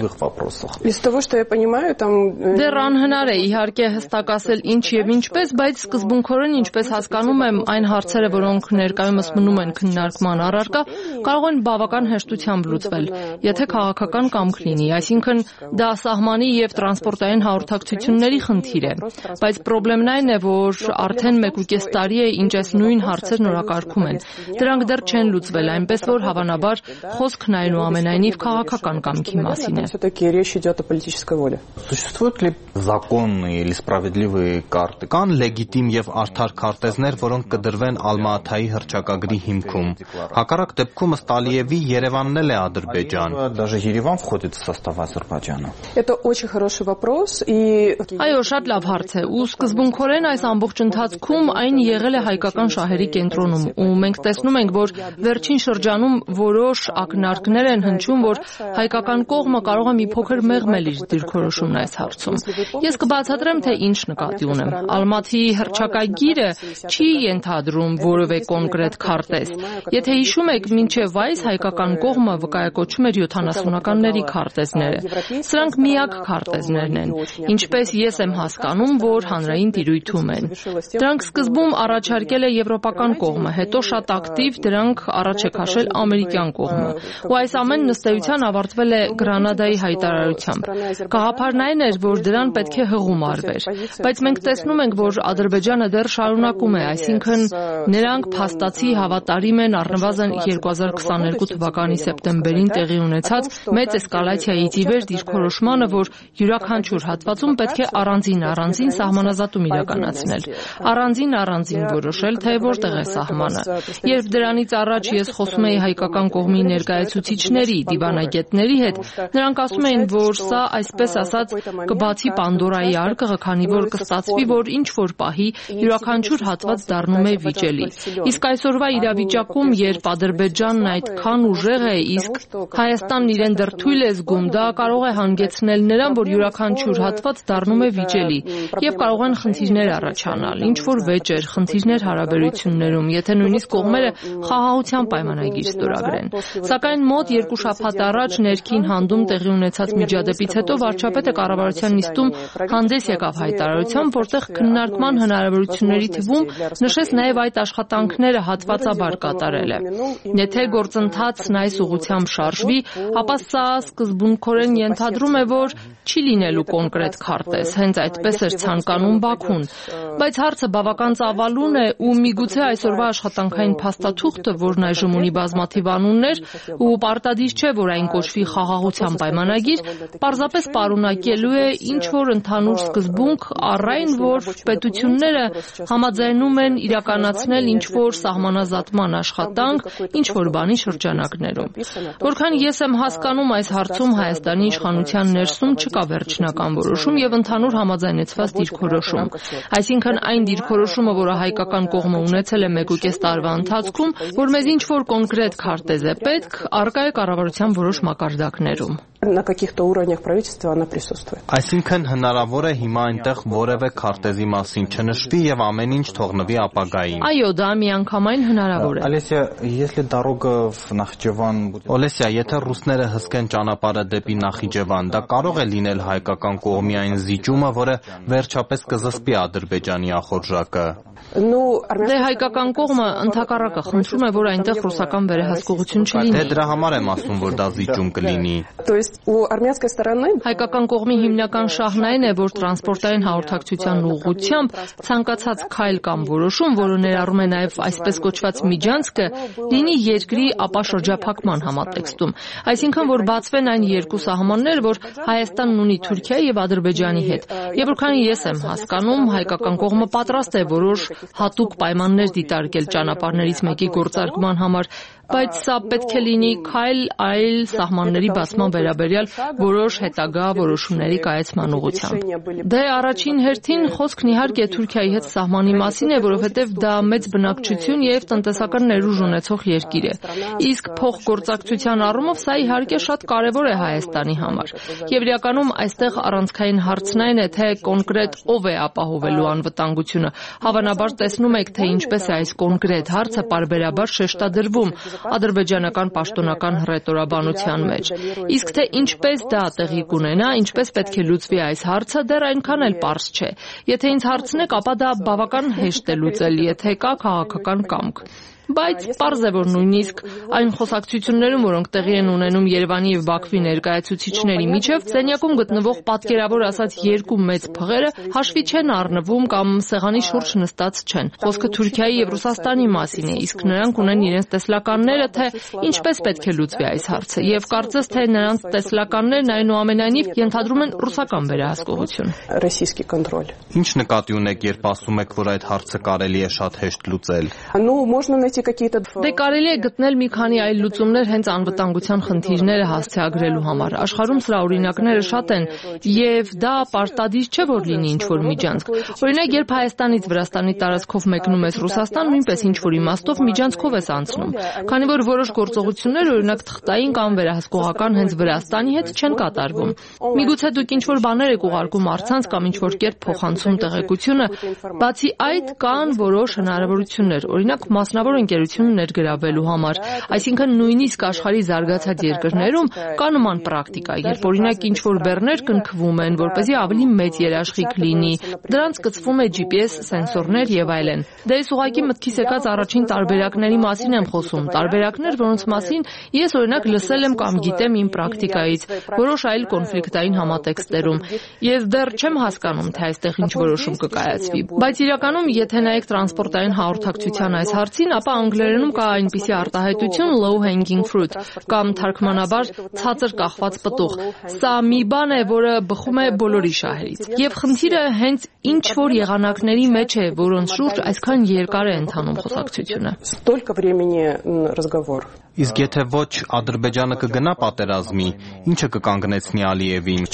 Դեռ անհնար է իհարկե հստակացել ինչ եւ ինչպես, բայց սկզբունքորեն ինչպես հասկանում եմ, այն հարցերը, որոնք ներկայումս մնում են քննարկման առարկա, կարող են բավական հեշտությամբ լուծվել, եթե քաղաքական կամք լինի, այսինքն դա սահմանի եւ տրանսպորտային հաղորդակցությունների խնդիր է, բայց խնդրեմն այն է, որ արդեն 1.5 տարի է, ինչ այս նույն հարցերն օրակարգում են։ Դրանք դեռ չեն լուծվել, այնպես որ հավանաբար խոսքն այնուամենայնիվ քաղաքական կամքի մասին է։ Существуют ли законные или справедливые карты? Կան լեգիտիմ եւ արդար քարտեզներ, որոնք կդրվեն Ալմա-Աթայի հռչակագրի հիմքում։ Հակառակ դեպքում ըստ Ալիևի Երևանն էլ է Ադրբեջան։ Даже Երևան входит в состав Ադրբեջանը։ Это очень хороший вопрос и Այո, շատ լավ հարց է։ Ու սկզբունքորեն այս ամբողջ ընթացքում այն եղել է հայկական շահերի կենտրոնում, ու մենք տեսնում ենք, որ վերջին շրջանում որոշ ակնարկներ են հնչում, որ հայկական կողմը կարող է մի փոքր մեղմել իր դիրքորոշումն այս հարցում։ Ես կբացատրեմ, թե ինչ նկատի ունեմ։ Ալմաթիի հռչակագիրը չի ենթադրում որևէ կոնկրետ քարտեզ։ Եթե հիշում եք, մինչև այս հայկական կողմը վկայակոչում էր 70-ականների քարտեզները։ Սրանք միակ քարտեզներն են, ինչպես ես եմ հասկանում, որ հանրային տիրույթում են։ Դրանք սկզբում առաջարկել է եվրոպական կողմը, հետո շատ ակտիվ դրանք առաջ է քաշել ամերիկյան կողմը։ Ու այս ամենն ըստ էության ավարտվել է Գրանադայի հայտարարությամբ։ Գաղափարն այն էր, որ դրան պետք է հղում արվեր։ Բայց մենք տեսնում ենք, որ Ադրբեջանը դեռ շարունակում է, այսինքն նրանք փաստացի հավատարիմ են առնվազն 2022 թվականի սեպտեմբերին տեղի ունեցած մեծ էսկալացիայից ի վեր դիրքորոշմանը, որ յուրաքանչյուր հատվածում պետք է առանձին սահմանազատում իրականացնել։ Առանձին որոշել, թե որտեղ է սահմանը։ Երբ դրանից առաջ ես խոսում էի հայկական կողմի ներկայացուցիչների, դիվանագետների հետ, նրանք ասում էին, որ սա այսպես ասած կբացի Պանդորայի արկղը, քանի որ կստացվի, որ ինչ որ պահի յուրաքանչյուր հատված դառնում է վիճելի։ Իսկ այսօրվա իրավիճակում, երբ Ադրբեջանն այդքան ուժեղ է, իսկ Հայաստանն իրեն դեռ թույլ է զգում, դա կարող է հանգեցնել նրան, որ յուրաքանչյուր հատված դառնում է վիճելի եւ կարող են խնդիրներ առաջանալ, ինչ որ վեճեր, խնդիրներ հարաբերություններում, եթե նույնիսկ կողմերը խաղաղության պայմանագիր ստորագրեն։ Սակայն մոտ 2 շաբաթ առաջ ներքին հանդում տեղի ունեցած միջադեպից հետո վարչապետը կառավարության նիստում հանդես եկավ հայտարարությամբ, որտեղ քննարկման հնարավորությունների թվում նշեց նաև այդ աշխատանքները հատվածաբար կատարել է։ Եթե գործընթացն այս ուղղությամբ շարժվի, ապա սա սկզբունքորեն ենթադրում է, որ չի լինելու կոնկրետ քարտեզ, հենց այդպես էր ցանկանում Բաքուն։ Բայց հարցը բավական ծավալուն է ու միգուցե այսօրվա աշխատանքային փաստաթուղթը, որն այժմ ունի բազմաթիվ անուններ, ու պարտադիր չէ, որ այն կոչվի խաղաղության պայմանագիր, պարզապես պարունակելու է ինչ որ ընդհանուր սկզբունք, առ այն, որ պետությունները համաձայնում են իրականացնել ինչ որ սահմանազատման աշխատանք, ինչ որ բանի շրջանակներում։ Որքան ես եմ հասկանում, այս հարցում Հայաստանի իշխանության ներսում չկա վերջնական որոշում եւ ընդհանուր համաձայնեցված դիրքորոշում։ Այսինքն այն դիրքորոշումը, որը հայկական կողմը ունեցել է 1.5 տարվա ընթացքում, որ մեզ ինչ որ կոնկրետ քարտեզ է պետք, առկա է կառավարության որոշ մակարդակներում։ На каких-то уровнях правительства она присутствует. Այսինքն հնարավոր է հիմա այնտեղ որևէ քարտեզի մասին չնշվի եւ ամեն ինչ թողնվի ապագային։ Այո, դա միանգամայն հնարավոր է։ Олеся, если дорога в Նախիջևան, Олеся, եթե ռուսները հսկեն ճանապարհը դեպի Նախիջևան, դա կարող է լինել հայկական կողմի այն զիջումը, որը վերջապես կզսպի Ադրբեջանի ախորժակը։ Դե հայկական կողմը ընդհակառակը խնդրում է, որ այնտեղ ռուսական վերահսկողություն չլինի։ Դե դրա համար եմ ասում, որ դա զիջում կլինի։ Հայկական կողմի հիմնական շահն այն է, որ տրանսպորտային հաղորդակցության ուղղությամբ ցանկացած քայլ կամ որոշում, որը ներառում է նաև այսպես կոչված միջանցքը, լինի երկրի ապաշրջափակման համատեքստում։ Այսինքն, որ բացվեն այն երկու սահմաններ, որ Հայաստանն ունի Թուրքիայի եւ Ադրբեջանի հետ։ Եվ որքան ես եմ հասկանում, հայկական կողմը պատրաստ է որոշ հատուկ պայմաններ դիտարկել ճանապարհներից մեկի գործարկման համար, բայց սա պետք է լինի քայլ այլ սահմանների բացման վերաբերյալ որոշ հետագա որոշումների կայացման ուղղությամբ։ Դե առաջին հերթին խոսքն իհարկե Թուրքիայի հետ սահմանի մասին է, որովհետև դա մեծ բնակչություն եւ տնտեսական ներուժ ունեցող երկիր է։ Իսկ փոխգործակցության առումով սա իհարկե շատ կարեւոր է Հայաստանի համար։ Եվ իրականում այստեղ առանցքային հարցն այն է, թե կոնկրետ ով է ապահովելու անվտանգությունը։ Հավանաբար տեսնում եք, թե ինչպես է այս կոնկրետ հարցը պարբերաբար շեշտադրվում ադրբեջանական պաշտոնական հռետորաբանության մեջ։ Իսկ թե ինչպես դա տեղի կունենա, ինչպես պետք է լուծվի այս հարցը, դեռ այնքան էլ պարզ չէ։ Եթե ինձ հարցնեք, ապա դա բավական հեշտ է լուծել, եթե կա քաղաքական կամք։ Բայց պարզ է, որ նույնիսկ այն խոսակցություններում, որոնք տեղի են ունենում Երևանի եւ Բաքվի ներկայացուցիչների միջև, սենյակում գտնվող պատկերավոր ասած երկու մեծ փղերը հաշվի չեն առնվում կամ սեղանի շուրջ նստած չեն։ Խոսքը Թուրքիայի եւ Ռուսաստանի մասին է, իսկ նրանք ունեն իրենց տեսլականները, թե ինչպես պետք է լուծվի այս հարցը, եւ կարծես թե նրանց տեսլականներն այնուամենայնիվ ենթադրում են ռուսական վերահսկողություն։ Ռոսիյский контроль. Ինչ նկատի ունեք, երբ ասում եք, որ այդ հարցը կարելի է շատ հեշտ լուծել։ Ну, можно найти какие-то... Դե կարելի է գտնել մի քանի այլ լուծումներ հենց անվտանգության խնդիրները հասցեագրելու համար։ Աշխարհում սրա օրինակները շատ են, եւ դա պարտադիր չէ, որ լինի ինչ-որ միջանցք։ Օրինակ, երբ Հայաստանից Վրաստանի տարածքով մեկնում ես Ռուսաստան, նույնպես ինչ-որ իմաստով միջանցքով ես անցնում։ Քանի որ որոշ գործողություններ, օրինակ թղթային կամ վերահսկողական հենց Վրաստանի հետ չեն կատարվում։ Միգուցե դուք ինչ-որ բաներ եք ուղարկում առցանց կամ ինչ-որ կերպ փոխանցում տեղեկությունը, բացի այդ կան որոշ հնարավորություններ, օրինակ մասնավոր ընկերություն ներգրավելու համար, այսինքն նույնիսկ աշխարհի զարգացած երկրներում կա նման պրակտիկա, երբ օրինակ ինչ-որ բեռներ կնքվում են, որպեսզի ավելի մեծ երաշխիք լինի, դրանց կցվում է GPS սենսորներ եւ այլն։ Դե ես ուղղակի մտքիս եկած առաջին տարբերակների մասին եմ խոսում, տարբերակներ, որոնց մասին ես օրինակ լսել եմ կամ գիտեմ իմ պրակտիկայից, որոշ այլ կոնֆլիկտային համատեքստերում։ Ես դեռ չեմ հասկանում, թե այստեղ ինչ որոշում կկայացվի, բայց իրականում, եթե նայեք տրանսպորտային հաղորդակցության այս հարցին, ապա անգլերենում կա այնպիսի արտահայտություն low hanging fruit կամ թարգմանաբար ցածր կախված պտուղ։ Սա մի բան է, որը բխում է բոլորի շահերից։ Եվ խնդիրը հենց ինչ որ եղանակների մեջ է, որոնց շուրջ այսքան երկար է ընթանում խոսակցությունը։ Столько времени разговор. Իսկ եթե ոչ, Ադրբեջանը կգնա պատերազմի, ինչը կկանգնեցնի Ալիևին։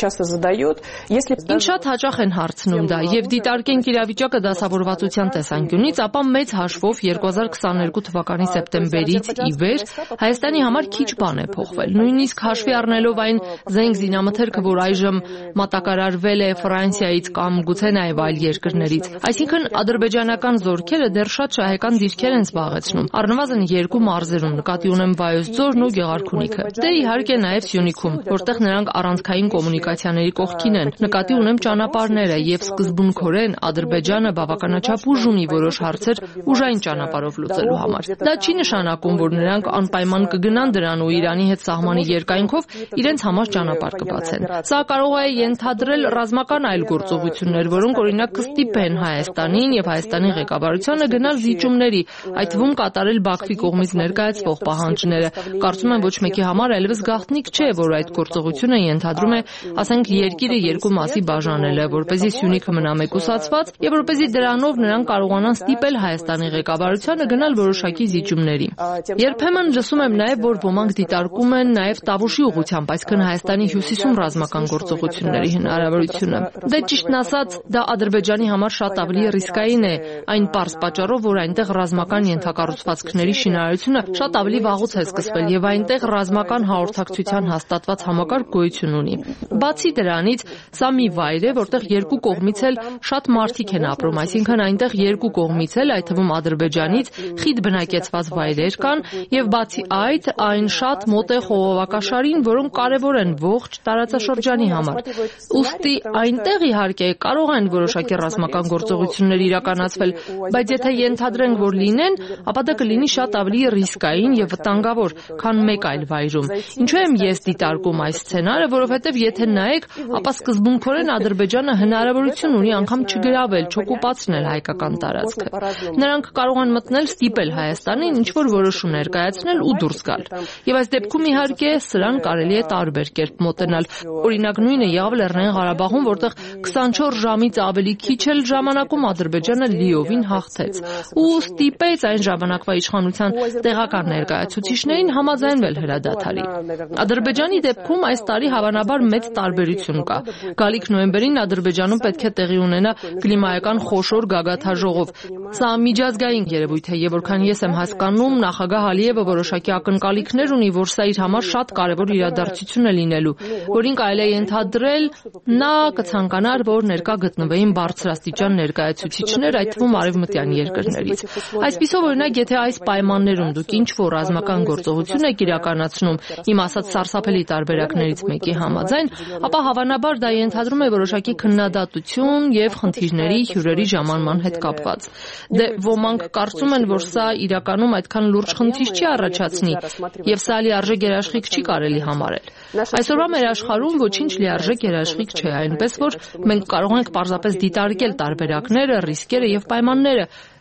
Ինչ շատ հաճախ են հարցնում դա, եւ դիտարկենք իրավիճակը դասավորվածության տեսանկյունից, ապա մեծ հաշվով 2022 թվականի սեպտեմբերից ի վեր Հայաստանի համար քիչ բան է փոխվել։ Նույնիսկ հաշվի առնելով այն զենք զինամթերքը, որ այժմ մատակարարվել է Ֆրանսիայից կամ գուցե նաեւ այլ երկրներից, այսինքն ադրբեջանական զորքերը դեռ շատ շահեկան դիրքեր են զբաղեցնում, առնվազն 2 մարզերում, նկատի ունեմ Վայոց ձորն ու Գեղարքունիքը։ Դե իհարկե նաեւ Սյունիքում, որտեղ նրանք առանցքային կոմունիկացիաների կողքին են, նկատի ունեմ ճանապարհները եւ սկզբունքորեն Ադրբեջանը բավականաչափ ուժ ունի որոշ հարցեր ուժային ճանապարհով լուծելու համար։ Դա չի նշանակում, որ նրանք անպայման կգնան դրան ու Իրանի հետ սահմանի երկայնքով իրենց համար ճանապարհ կբացեն։ Սա կարող է ենթադրել ռազմական այլ գործողություններ, որոնք օրինակ կստիպեն Հայաստանին եւ Հայաստանի ղեկավարությանը գնալ զիջումների, այդ թվում կատարել Բաքվի կողմից ներկայացվող պահանջները։ Կարծում եմ ոչ մեկի համար այլևս գաղտնիք չէ, որ այդ գործողությունը ենթադրում է, ասենք, երկիրը երկու մասի բաժանելը, որպեսզի Սյունիքը մնա մեկուսացված եւ որպեսզի դրանով նրանք կարողանան ստիպել Հայաստանի ղեկավարությանը գնալ որոշակի զիջումների։ Երբեմն լսում եմ նաեւ, որ ոմանք դիտարկում են նաեւ Տավուշի ուղղությամբ, այսինքն Հայաստանի հյուսիսում ռազմական գործողությունների հնարավորությունը։ Դե ճիշտն ասած, դա Ադրբեջանի համար շատ ավելի ռիսկային է, այն պարզ պատճառով, որ այնտեղ ռազմական ենթակառուցվածքների շինարարությունը շատ ավելի վաղուց է սկսվել եւ այնտեղ ռազմական հաղորդակցության հաստատված համակարգ գոյություն ունի։ Բացի դրանից, սա մի վայր է, որտեղ երկու կողմից էլ շատ մարդիկ են ապրում, այսինքն այնտեղ երկու կողմից էլ, այդ թվում Ադրբեջանից, խիտ բնակեցված վայրեր կան եւ բացի այդ, այն շատ մոտ է խողովակաշարին, որոնք կարեւոր են ողջ տարածաշրջանի համար։ Ուստի այնտեղ իհարկե կարող են որոշակի ռազմական գործողություններ իրականացվել, բայց եթե ենթադրենք, որ լինեն, ապա դա կլինի շատ ավելի ռիսկային եւ վտանգավոր, քան մեկ այլ վայրում։ Ինչու եմ ես դիտարկում այս սցենարը, որովհետեւ եթե նայեք, ապա սկզբունքորեն Ադրբեջանը հնարավորություն ունի անգամ չգրավել, չօկուպացնել հայկական տարածքը։ Նրանք կարող են մտնել, ստիպել Հայաստանին ինչ-որ որոշում ներկայացնել ու դուրս գալ։ Եվ այս դեպքում իհարկե սրան կարելի է տարբեր կերպ մոտենալ։ Օրինակ նույնը եղավ Լեռնային Ղարաբաղում, որտեղ 24 ժամից ավելի քիչ էլ ժամանակում Ադրբեջանը լիովին հաղթեց ու ստիպեց այն ժամանակվա իշխանության տեղական ներկայացուցիչներին համաձայնվել հրադադարի։ Ադրբեջանի դեպքում այս տարի հավանաբար մեծ տարբերություն կա։ Գալիք նոյեմբերին Ադրբեջանում պետք է տեղի ունենա կլիմայական խոշոր գագաթաժողով։ Սա միջազգային երևույթ է եւ որքան ես եմ հասկանում, նախագահ Ալիևը որոշակի ակնկալիքներ ունի, որ սա իր համար շատ կարեւոր իրադարձություն է լինելու, որին կարելի է ենթադրել նա կցանկանար, որ ներկա գտնվեին բարձրաստիճան ներկայացուցիչներ, այդ թվում արևմտյան երկրներից։ Այսպիսով, օրինակ, եթե այս պայմաններում դուք ինչ-որ ռազմական գործողություն եք իրականացնում, իմ ասած սարսափելի տարբերակներից մեկի համաձայն, ապա հավանաբար դա ենթադրում է որոշակի քննադատություն եւ խնդիրների հյուրերի ժամանման հետ կապված։ Դե ոմանք կարծում են, որ սա իրականում այդքան լուրջ խնդիր չի առաջացնի եւ սա լիարժեք երաշխիք չի կարելի համարել։ Այսօրվա մեր աշխարհում ոչինչ լիարժեք երաշխիք չէ, այնպես որ մենք կարող ենք պարզապես դիտարկել տարբերակները, ռիսկերը եւ պայմանները,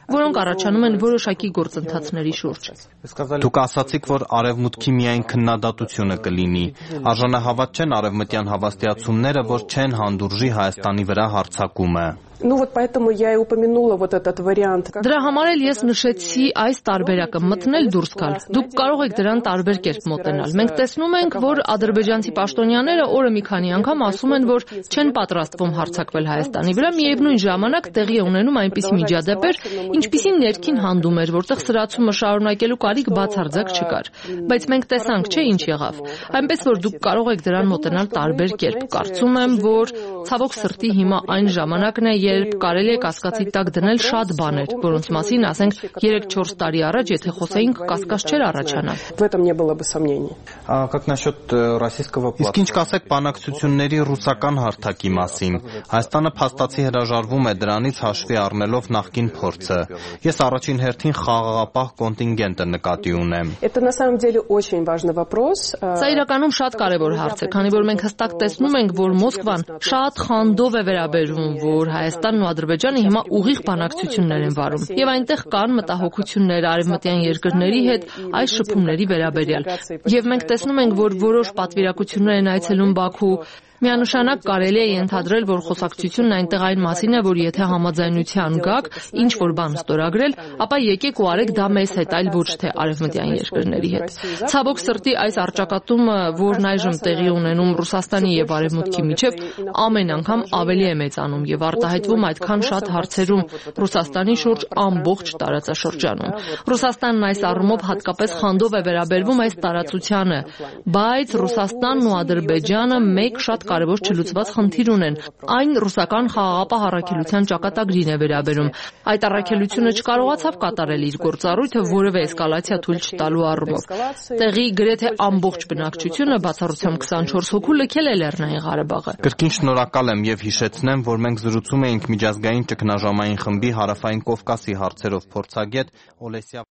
որոնք առաջանում են որոշակի գործընթացների շուրջ։ Դուք ասացիք, որ արևմուտքի միայն քննադատությունը կլինի։ Արժանահավատ չեն արևմտյան հավաստիացումները, որ չեն հանդուրժի Հայաստանի վրա հարձակումը։ Поэтому я и упомянула вот этот вариант. Դրա համար էլ ես նշեցի այս տարբերակը՝ մտնել դուրս գալ։ Դուք կարող եք դրան տարբեր կերպ մոտենալ։ Մենք տեսնում ենք, որ ադրբեջանցի պաշտոնյաները օրը մի քանի անգամ ասում են, որ չեն պատրաստվում հարձակվել Հայաստանի վրա, միևնույն ժամանակ տեղի է ունենում այնպիսի միջադեպեր, ինչպիսին ներքին հանդում էր, որտեղ սրացումը շարունակելու կարիք բացարձակ չկար։ Բայց մենք տեսանք, չէ՞ ինչ եղավ։ Այնպես որ դուք կարող եք դրան մոտենալ տարբեր կերպ։ Կարծում եմ, որ ցավոք սրտի հիմա այն ժամանակն է, երբ կարելի է կասկածի տակ դնել շատ բաներ, որոնց մասին, ասենք, 3-4 տարի առաջ, եթե խոսեինք, կասկած չէր առաջանա։ В этом не было бы сомнений. Как насчет российского плана? Իսկ ինչ կասեք բանակցությունների ռուսական հարթակի մասին։ Հայաստանը փաստացի հրաժարվում է դրանից հաշվի առնելով նախկին փորձը։ Ես առաջին հերթին խաղաղապահ կոնտինգենտը նկատի ունեմ։ Это на самом деле очень важный вопрос. Սա իրականում շատ կարևոր հարց է, քանի որ մենք հստակ տեսնում ենք, որ Մոսկվան շատ խանդով է վերաբերվում, որ Հայաստանն ու Ադրբեջանը հիմա ուղիղ բանակցություններ են վարում։ Եվ այնտեղ կան մտահոգություններ արևմտյան երկրների հետ այս շփումների վերաբերյալ։ Եվ մենք տեսնում ենք, որ որոշ պատվիրակություններ են այցելում Բաքու։ Միանշանակ կարելի է ենթադրել, որ խոսակցությունն այնտեղ այն մասին է, որ եթե համաձայնության գաք, ինչ որ բան ստորագրել, ապա եկեք ու արեք դա մեզ հետ, այլ ոչ թե արևմտյան երկրների հետ։ Ցավոք սրտի այս առճակատումը, որն այժմ տեղի ունենում Ռուսաստանի եւ Արևմուտքի միջև, ամեն անգամ ավելի է մեծանում եւ արտահայտվում այդքան շատ հարցերում Ռուսաստանի շուրջ ամբողջ տարածաշրջանում։ Ռուսաստանն այս առումով հատկապես խանդով է վերաբերվում այս տարածությանը, բայց Ռուսաստանն ու Ադրբեջանը մեկ շատ կարևոր չլուծված խնդիր ունեն։ Այն ռուսական խաղաղապահ առաքելության ճակատագրին է վերաբերում։ Այդ առաքելությունը չկարողացավ կատարել իր գործառույթը որևէ էսկալացիա թույլ չտալու առումով։ Տեղի գրեթե ամբողջ բնակչությունը, բացառությամբ 24 հոգու, լքել է Լեռնային Ղարաբաղը։ Կրկին շնորհակալ եմ եւ հիշեցնեմ, որ մենք զրուցում էինք միջազգային ճգնաժամային խմբի Հարավային Կովկասի հարցերով փորձագետ Օլեսիա